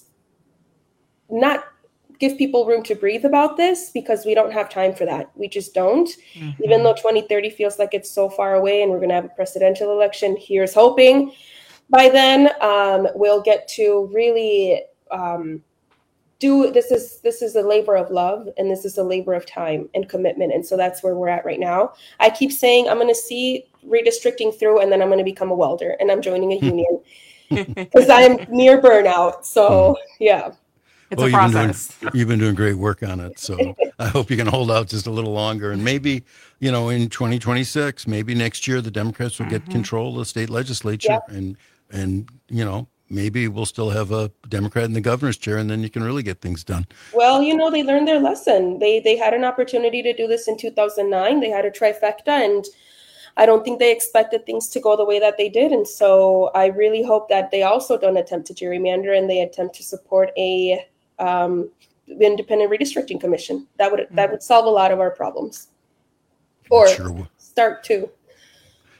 not give people room to breathe about this, because we don't have time for that. We just don't. Mm-hmm. Even though twenty thirty feels like it's so far away and we're going to have a presidential election, here's hoping. By then, um, we'll get to really um, do this. Is this is a labor of love, and this is a labor of time and commitment. And so that's where we're at right now. I keep saying I'm going to see redistricting through, and then I'm going to become a welder, and I'm joining a union because I'm near burnout. So yeah, it's well, a process. You've been, doing, you've been doing great work on it. So I hope you can hold out just a little longer, and maybe, you know, in twenty twenty-six, maybe next year, the Democrats will get mm-hmm. control of the state legislature, yeah. and. And, you know, maybe we'll still have a Democrat in the governor's chair, and then you can really get things done. Well, you know, they learned their lesson. They they had an opportunity to do this in two thousand nine. They had a trifecta, and I don't think they expected things to go the way that they did. And so I really hope that they also don't attempt to gerrymander, and they attempt to support a um, independent redistricting commission. That would mm-hmm. that would solve a lot of our problems, or sure start to.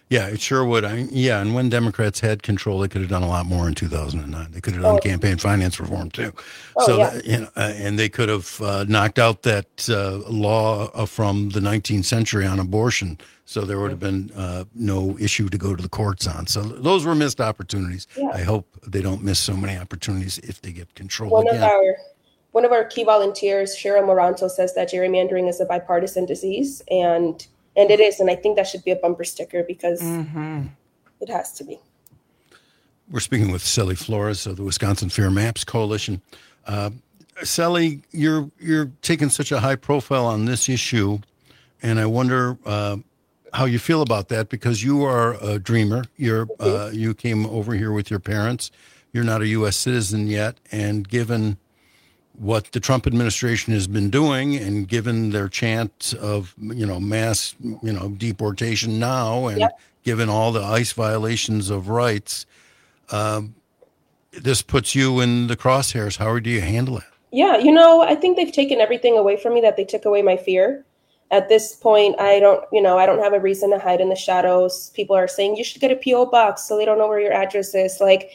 Yeah, it sure would. I, yeah, and when Democrats had control, they could have done a lot more in two thousand nine. They could have done oh. campaign finance reform too. Oh, so, yeah. that, you know, uh, and they could have uh, knocked out that uh, law uh, from the nineteenth century on abortion. So there would have been uh, no issue to go to the courts on. So those were missed opportunities. Yeah. I hope they don't miss so many opportunities if they get control One again. of our one of our key volunteers, Cheryl Moranto, says that gerrymandering is a bipartisan disease, and and it is. And I think that should be a bumper sticker because mm-hmm. it has to be. We're speaking with Sally Flores of the Wisconsin Fair Maps Coalition. Uh, Sally, you're you're taking such a high profile on this issue, and I wonder uh, how you feel about that, because you are a dreamer. You're uh, you came over here with your parents. You're not a U S citizen yet, and given what the Trump administration has been doing, and given their chant of you know mass you know deportation now, and yep. given all the ICE violations of rights, um, this puts you in the crosshairs. How do you handle it? Yeah, you know, I think they've taken everything away from me, that they took away my fear. At this point, I don't, you know, I don't have a reason to hide in the shadows. People are saying you should get a P O box so they don't know where your address is. Like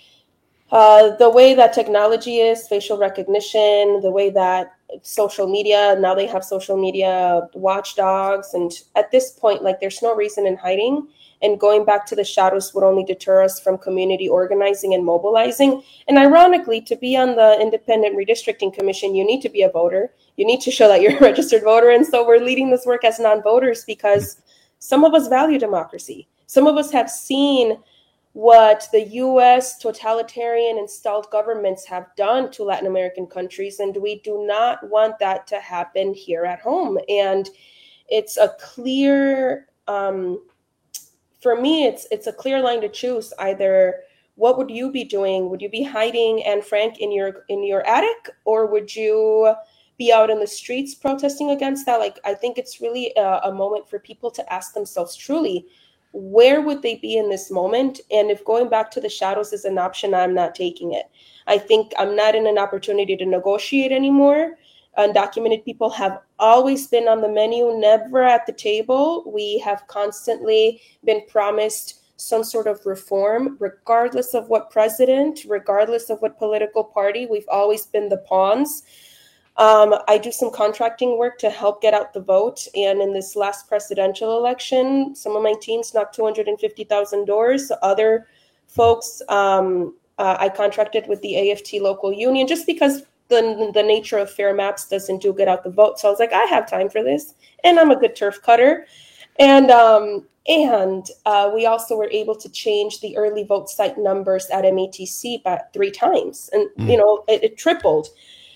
uh, the way that technology is, facial recognition, the way that social media, now they have social media watchdogs. And at this point, like there's no reason in hiding. And going back to the shadows would only deter us from community organizing and mobilizing. And ironically, to be on the Independent Redistricting Commission, you need to be a voter. You need to show that you're a registered voter. And so we're leading this work as non-voters because some of us value democracy. Some of us have seen what the U S totalitarian installed governments have done to Latin American countries, and we do not want that to happen here at home. And it's a clear... Um, For me, it's it's a clear line to choose. Either what would you be doing? Would you be hiding Anne Frank in your in your attic, or would you be out in the streets protesting against that? Like, I think it's really a, a moment for people to ask themselves truly, where would they be in this moment? And if going back to the shadows is an option, I'm not taking it. I think I'm not in an opportunity to negotiate anymore. Undocumented people have always been on the menu, never at the table. We have constantly been promised some sort of reform, regardless of what president, regardless of what political party. We've always been the pawns. Um, I do some contracting work to help get out the vote. And in this last presidential election, some of my teams knocked two hundred fifty thousand doors. Other folks, um, uh, I contracted with the A F T local union just because The, the nature of fair maps doesn't do get out the vote. So I was like, I have time for this. And I'm a good turf cutter. And um, and uh, we also were able to change the early vote site numbers at M A T C by three times. And, mm. you know, it, it tripled.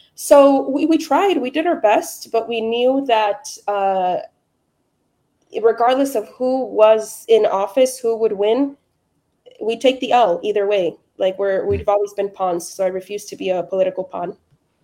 So we, we tried. We did our best. But we knew that uh, regardless of who was in office, who would win, we take the L either way. Like we're, we've always been pawns. So I refuse to be a political pawn.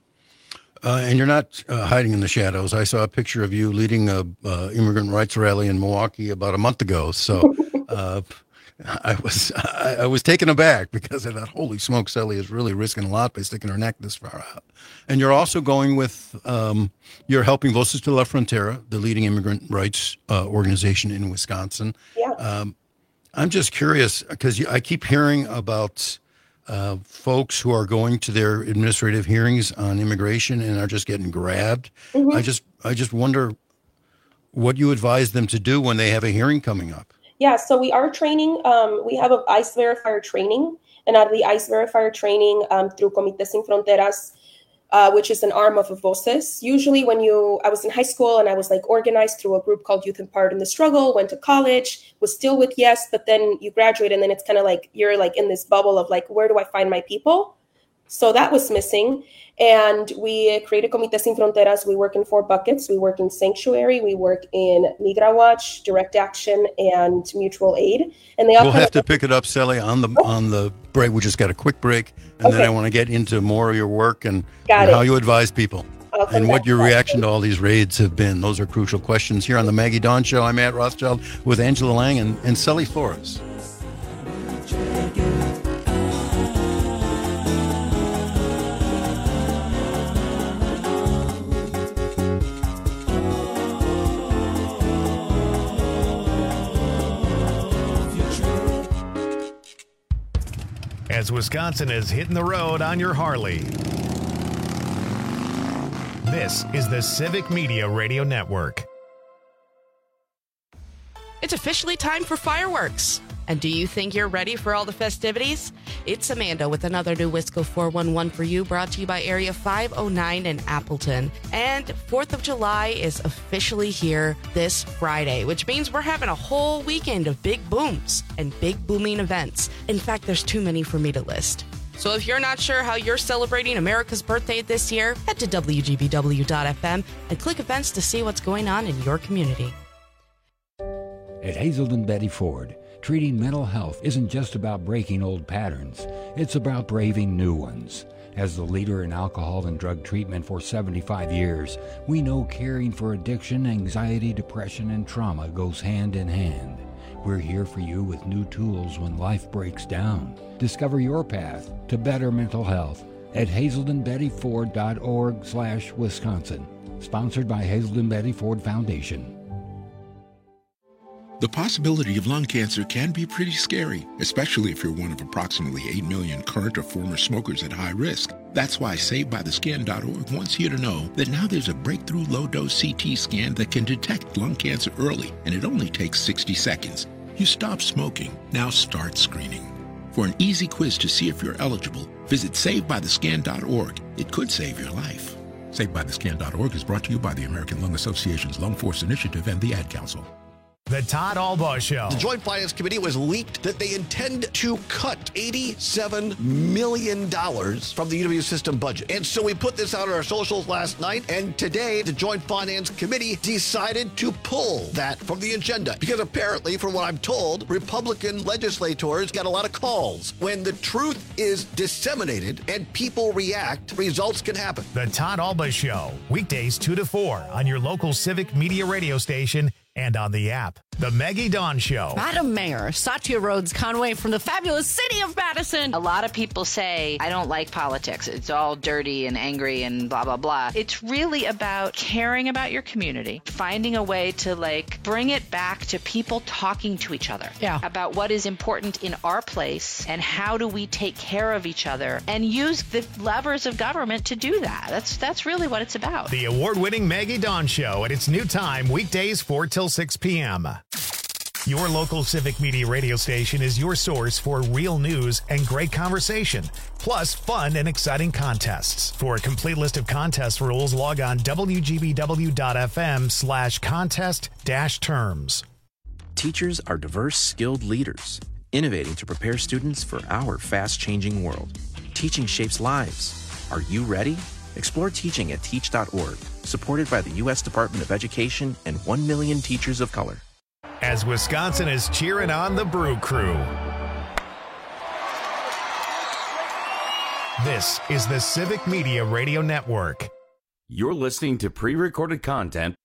Uh, and you're not uh, hiding in the shadows. I saw a picture of you leading a uh, immigrant rights rally in Milwaukee about a month ago. So uh, I was I, I was taken aback because I thought, holy smoke, Sally is really risking a lot by sticking her neck this far out. And you're also going with, um, you're helping Voces de la Frontera, the leading immigrant rights uh, organization in Wisconsin. Yeah. Um, I'm just curious because I keep hearing about Uh, folks who are going to their administrative hearings on immigration and are just getting grabbed. Mm-hmm. I just, I just wonder what you advise them to do when they have a hearing coming up. Yeah, so we are training. Um, we have an ICE verifier training, and out of the ICE verifier training um, through Comité Sin Fronteras, uh, which is an arm of Voces. Usually, when you, I was in high school and I was like organized through a group called Youth Empowered in the Struggle. Went to college, was still with Yes, but then you graduate and then it's kind of like you're like in this bubble of like, where do I find my people? So that was missing. And we created Comité Sin Fronteras. We work in four buckets. We work in Sanctuary. We work in Migra Watch, Direct Action, and Mutual Aid. And they all we'll have to pick it up, Sally, on the oh. on the break. We just got a quick break, and okay. then I want to get into more of your work and, and how you advise people and what your reaction to all these raids have been. Those are crucial questions here on the Maggie Dawn Show. I'm Matt Rothschild with Angela Lang and, and Sally Flores. as Wisconsin is hitting the road on your Harley. This is the Civic Media Radio Network. It's officially time for fireworks. And do you think you're ready for all the festivities? It's Amanda with another new Wisco four one one for you, brought to you by Area five oh nine in Appleton. And fourth of July is officially here this Friday, which means we're having a whole weekend of big booms and big booming events. In fact, there's too many for me to list. So if you're not sure how you're celebrating America's birthday this year, head to W G B W dot F M and click events to see what's going on in your community. At Hazelden Betty Ford, treating mental health isn't just about breaking old patterns, it's about braving new ones. As the leader in alcohol and drug treatment for seventy-five years, we know caring for addiction, anxiety, depression, and trauma goes hand in hand. We're here for you with new tools when life breaks down. Discover your path to better mental health at hazelden betty ford dot org slash Wisconsin. Sponsored by Hazelden Betty Ford Foundation. The possibility of lung cancer can be pretty scary, especially if you're one of approximately eight million current or former smokers at high risk. That's why saved by the scan dot org wants you to know that now there's a breakthrough low-dose C T scan that can detect lung cancer early, and it only takes sixty seconds. You stop smoking, now start screening. For an easy quiz to see if you're eligible, visit saved by the scan dot org. It could save your life. saved by the scan dot org is brought to you by the American Lung Association's Lung Force Initiative and the Ad Council. The Todd Albaugh Show. The Joint Finance Committee was leaked that they intend to cut eighty-seven million dollars from the U W system budget. And so we put this out on our socials last night, and today the Joint Finance Committee decided to pull that from the agenda. Because apparently, from what I'm told, Republican legislators got a lot of calls. When the truth is disseminated and people react, results can happen. The Todd Albaugh Show, weekdays two to four on your local Civic Media radio station and on the app. The Maggie Dawn Show. Madam Mayor, Satya Rhodes Conway from the fabulous city of Madison. A lot of people say, I don't like politics. It's all dirty and angry and blah, blah, blah. It's really about caring about your community, finding a way to like bring it back to people talking to each other yeah. about what is important in our place and how do we take care of each other and use the levers of government to do that. That's, that's really what it's about. The award-winning Maggie Dawn Show at its new time, weekdays four till six p.m. Your local Civic Media radio station is your source for real news and great conversation, plus fun and exciting contests. For a complete list of contest rules, log on W G B W dot F M slash contest dash terms. Teachers are diverse, skilled leaders, innovating to prepare students for our fast-changing world. Teaching shapes lives. Are you ready? Explore teaching at teach dot org, supported by the U S Department of Education and one million teachers of color. As Wisconsin is cheering on the Brew Crew. This is the Civic Media Radio Network. You're listening to pre-recorded content.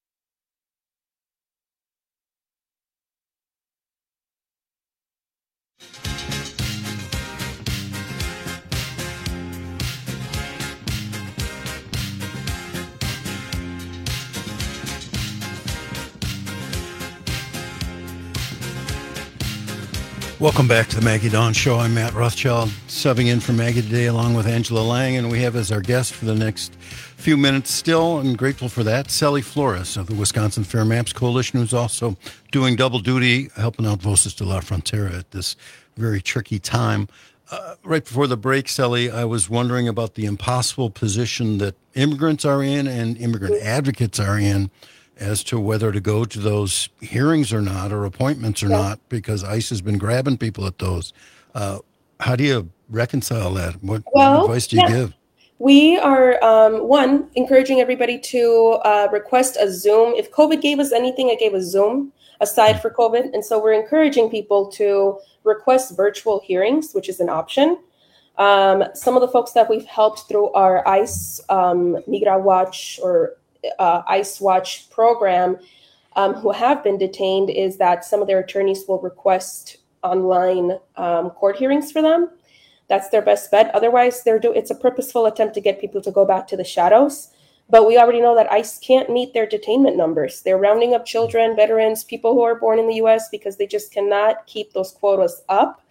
Welcome back to the Maggie Dawn Show. I'm Matt Rothschild, subbing in for Maggie today along with Angela Lang, and we have as our guest for the next few minutes still, and grateful for that, Sally Flores of the Wisconsin Fair Maps Coalition, who's also doing double duty, helping out Voces de la Frontera at this very tricky time. Uh, right before the break, Sally, I was wondering about the impossible position that immigrants are in and immigrant advocates are in as to whether to go to those hearings or not, or appointments or yeah. not, because ICE has been grabbing people at those. Uh, how do you reconcile that? What, well, what advice do you yeah. give? We are, um, one, encouraging everybody to uh, request a Zoom. If COVID gave us anything, it gave us Zoom, aside for COVID. And so we're encouraging people to request virtual hearings, which is an option. Um, some of the folks that we've helped through our ICE um, Migra Watch or Uh, ICE Watch program um, who have been detained is that some of their attorneys will request online um, court hearings for them. That's their best bet. Otherwise, they're do- it's a purposeful attempt to get people to go back to the shadows. But we already know that ICE can't meet their detainment numbers. They're rounding up children, veterans, people who are born in the U S because they just cannot keep those quotas up.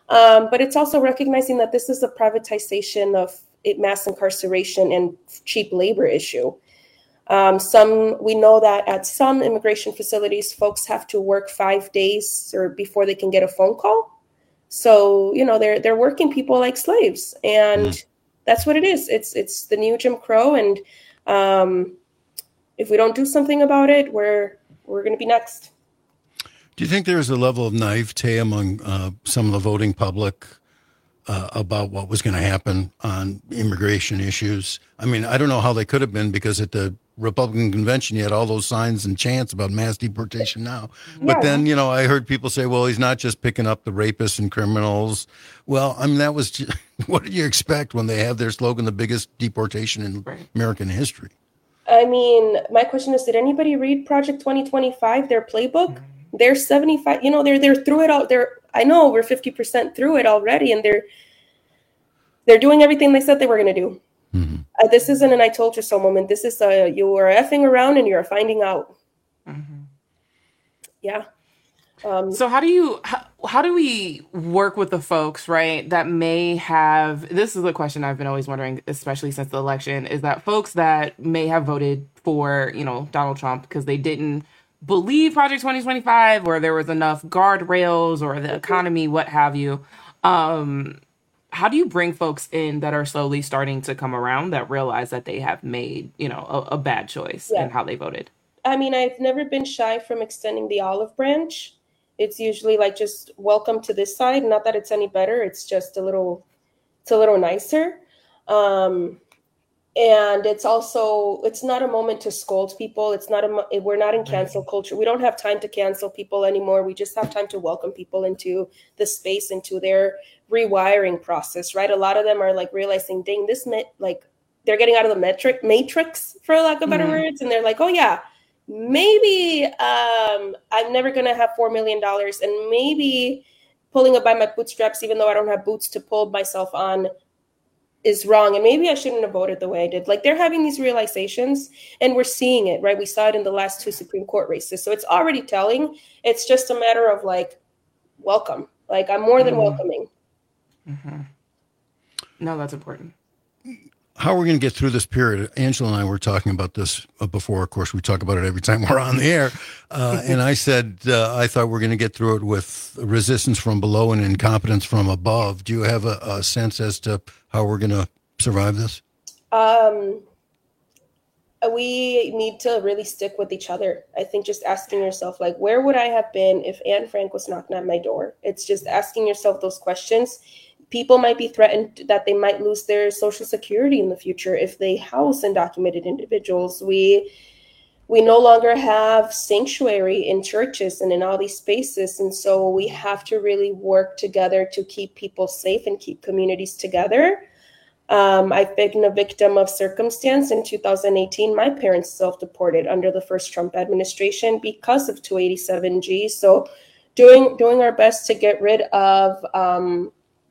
Um, but it's also recognizing that this is a privatization of it, mass incarceration and cheap labor issue. Um, some we know that at some immigration facilities, folks have to work five days or before they can get a phone call. So you know they're they're working people like slaves, and mm. that's what it is. It's it's the new Jim Crow, and um, if we don't do something about it, we're we're going to be next. Do you think there is a level of naivete among uh, some of the voting public uh, about what was going to happen on immigration issues? I mean, I don't know how they could have been, because at the Republican convention, you had all those signs and chants about mass deportation now. Yeah. But then, you know, I heard people say, well, he's not just picking up the rapists and criminals. Well, I mean, that was just, what did you expect when they have their slogan, the biggest deportation in right. American history? I mean, my question is, did anybody read Project twenty twenty-five, their playbook? Mm-hmm. They're seventy-five, you know, they're they're through it all. They're I know we're fifty percent through it already, and they're they're doing everything they said they were going to do. Mm-hmm. Uh, this isn't an I told you so moment. This is a you are effing around and you're finding out. Mm-hmm. Yeah. Um, so how do you how, how do we work with the folks, right, that may have, this is a question I've been always wondering, especially since the election, is that folks that may have voted for, you know, Donald Trump because they didn't believe Project twenty twenty-five, or there was enough guardrails, or the economy, what have you. Um, how do you bring folks in that are slowly starting to come around, that realize that they have made, you know, a, a bad choice yeah. in how they voted? I mean, I've never been shy from extending the olive branch. It's usually like, just welcome to this side. Not that it's any better. It's just a little, it's a little nicer. Um, And it's also, it's not a moment to scold people. It's not a, we're not in cancel culture. We don't have time to cancel people anymore. We just have time to welcome people into the space, into their rewiring process, right? A lot of them are like realizing, dang, this, met, like they're getting out of the metric matrix, for lack of better mm-hmm. words. And they're like, oh yeah, maybe um, I'm never going to have four million dollars, and maybe pulling up by my bootstraps, even though I don't have boots to pull myself on, is wrong. And maybe I shouldn't have voted the way I did. Like, they're having these realizations, and we're seeing it, right? We saw it in the last two Supreme Court races. So it's already telling. It's just a matter of like, welcome. Like, I'm more than mm-hmm. welcoming. Mm-hmm. No, that's important. How are we going to get through this period? Angela and I were talking about this before. Of course, we talk about it every time we're on the air. Uh, and I said, uh, I thought we're going to get through it with resistance from below and incompetence from above. Do you have a, a sense as to how we're going to survive this? Um, we need to really stick with each other. I think just asking yourself, like, where would I have been if Anne Frank was knocking at my door? It's just asking yourself those questions. People might be threatened that they might lose their Social Security in the future if they house undocumented individuals. We we no longer have sanctuary in churches and in all these spaces. And so we have to really work together to keep people safe and keep communities together. Um, I've been a victim of circumstance. In two thousand eighteen, my parents self-deported under the first Trump administration because of two eighty-seven G. So doing doing our best to get rid of um,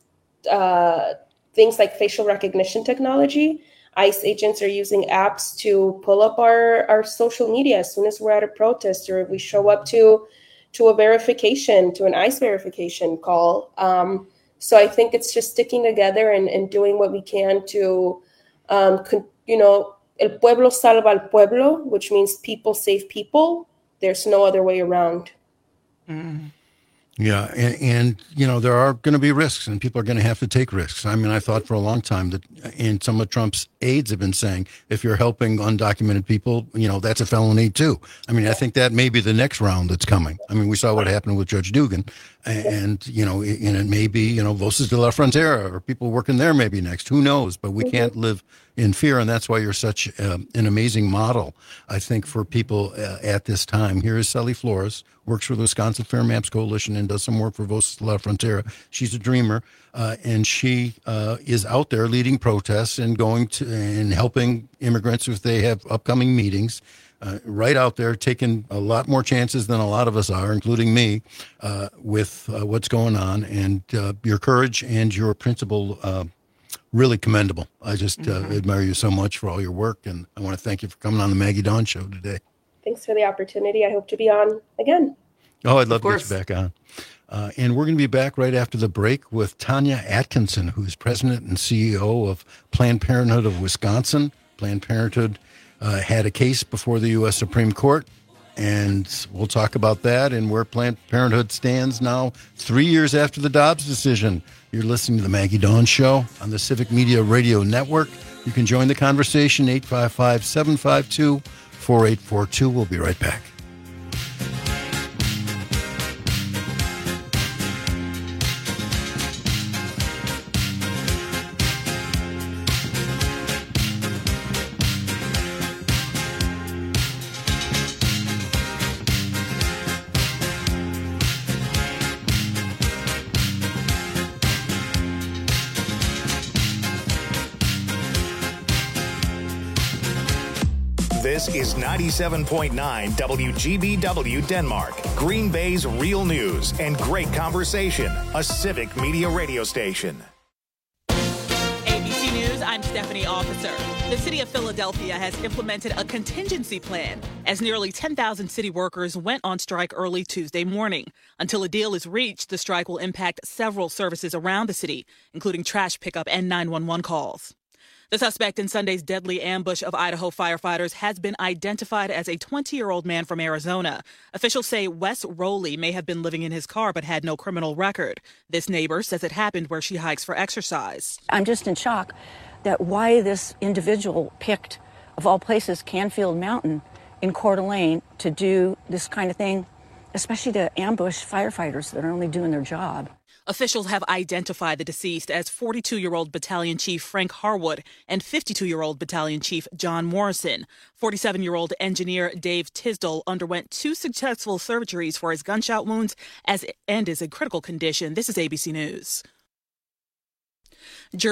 uh, things like facial recognition technology. ICE agents are using apps to pull up our, our social media as soon as we're at a protest, or if we show up to to a verification, to an ICE verification call. Um, so I think it's just sticking together and, and doing what we can to, um, con- you know, el pueblo salva al pueblo, which means people save people. There's no other way around. Mm. Yeah, and, and, you know, there are going to be risks, and people are going to have to take risks. I mean, I thought for a long time that, and some of Trump's aides have been saying, if you're helping undocumented people, you know, that's a felony too. I mean, I think that may be the next round that's coming. I mean, we saw what happened with Judge Dugan, and, and you know, and it may be, you know, Voces de la Frontera, or people working there maybe next. Who knows? But we can't live in fear, and that's why you're such uh, an amazing model, I think, for people uh, at this time. Here is Sally Flores, works for the Wisconsin Fair Maps Coalition and does some work for Voces de la Frontera. She's a dreamer, uh, and she uh, is out there leading protests and going to and helping immigrants if they have upcoming meetings. Uh, right out there, taking a lot more chances than a lot of us are, including me, uh, with uh, what's going on. And uh, your courage and your principle, uh, really commendable. I just uh, mm-hmm. admire you so much for all your work, and I want to thank you for coming on the Maggie Dawn Show today. Thanks for the opportunity. I hope to be on again. Oh, I'd love to get you back on. Uh, and we're going to be back right after the break with Tanya Atkinson, who's president and C E O of Planned Parenthood of Wisconsin. Planned Parenthood uh, had a case before the U S Supreme Court, and we'll talk about that and where Planned Parenthood stands now, three years after the Dobbs decision. You're listening to the Maggie Dawn Show on the Civic Media Radio Network. You can join the conversation, eight five five, seven five two, four eight four two. We'll be right back. This is ninety-seven point nine W G B W Denmark, Green Bay's real news and great conversation, a Civic Media radio station. A B C News, I'm Stephanie Officer. The city of Philadelphia has implemented a contingency plan as nearly ten thousand city workers went on strike early Tuesday morning. Until a deal is reached, the strike will impact several services around the city, including trash pickup and nine one one calls. The suspect in Sunday's deadly ambush of Idaho firefighters has been identified as a twenty-year-old man from Arizona. Officials say Wes Rowley may have been living in his car but had no criminal record. This neighbor says it happened where she hikes for exercise. I'm just in shock that why this individual picked, of all places, Canfield Mountain in Coeur d'Alene to do this kind of thing, especially to ambush firefighters that are only doing their job. Officials have identified the deceased as forty-two-year-old Battalion Chief Frank Harwood and fifty-two-year-old Battalion Chief John Morrison. forty-seven-year-old engineer Dave Tisdall underwent two successful surgeries for his gunshot wounds as and is in critical condition. This is A B C News.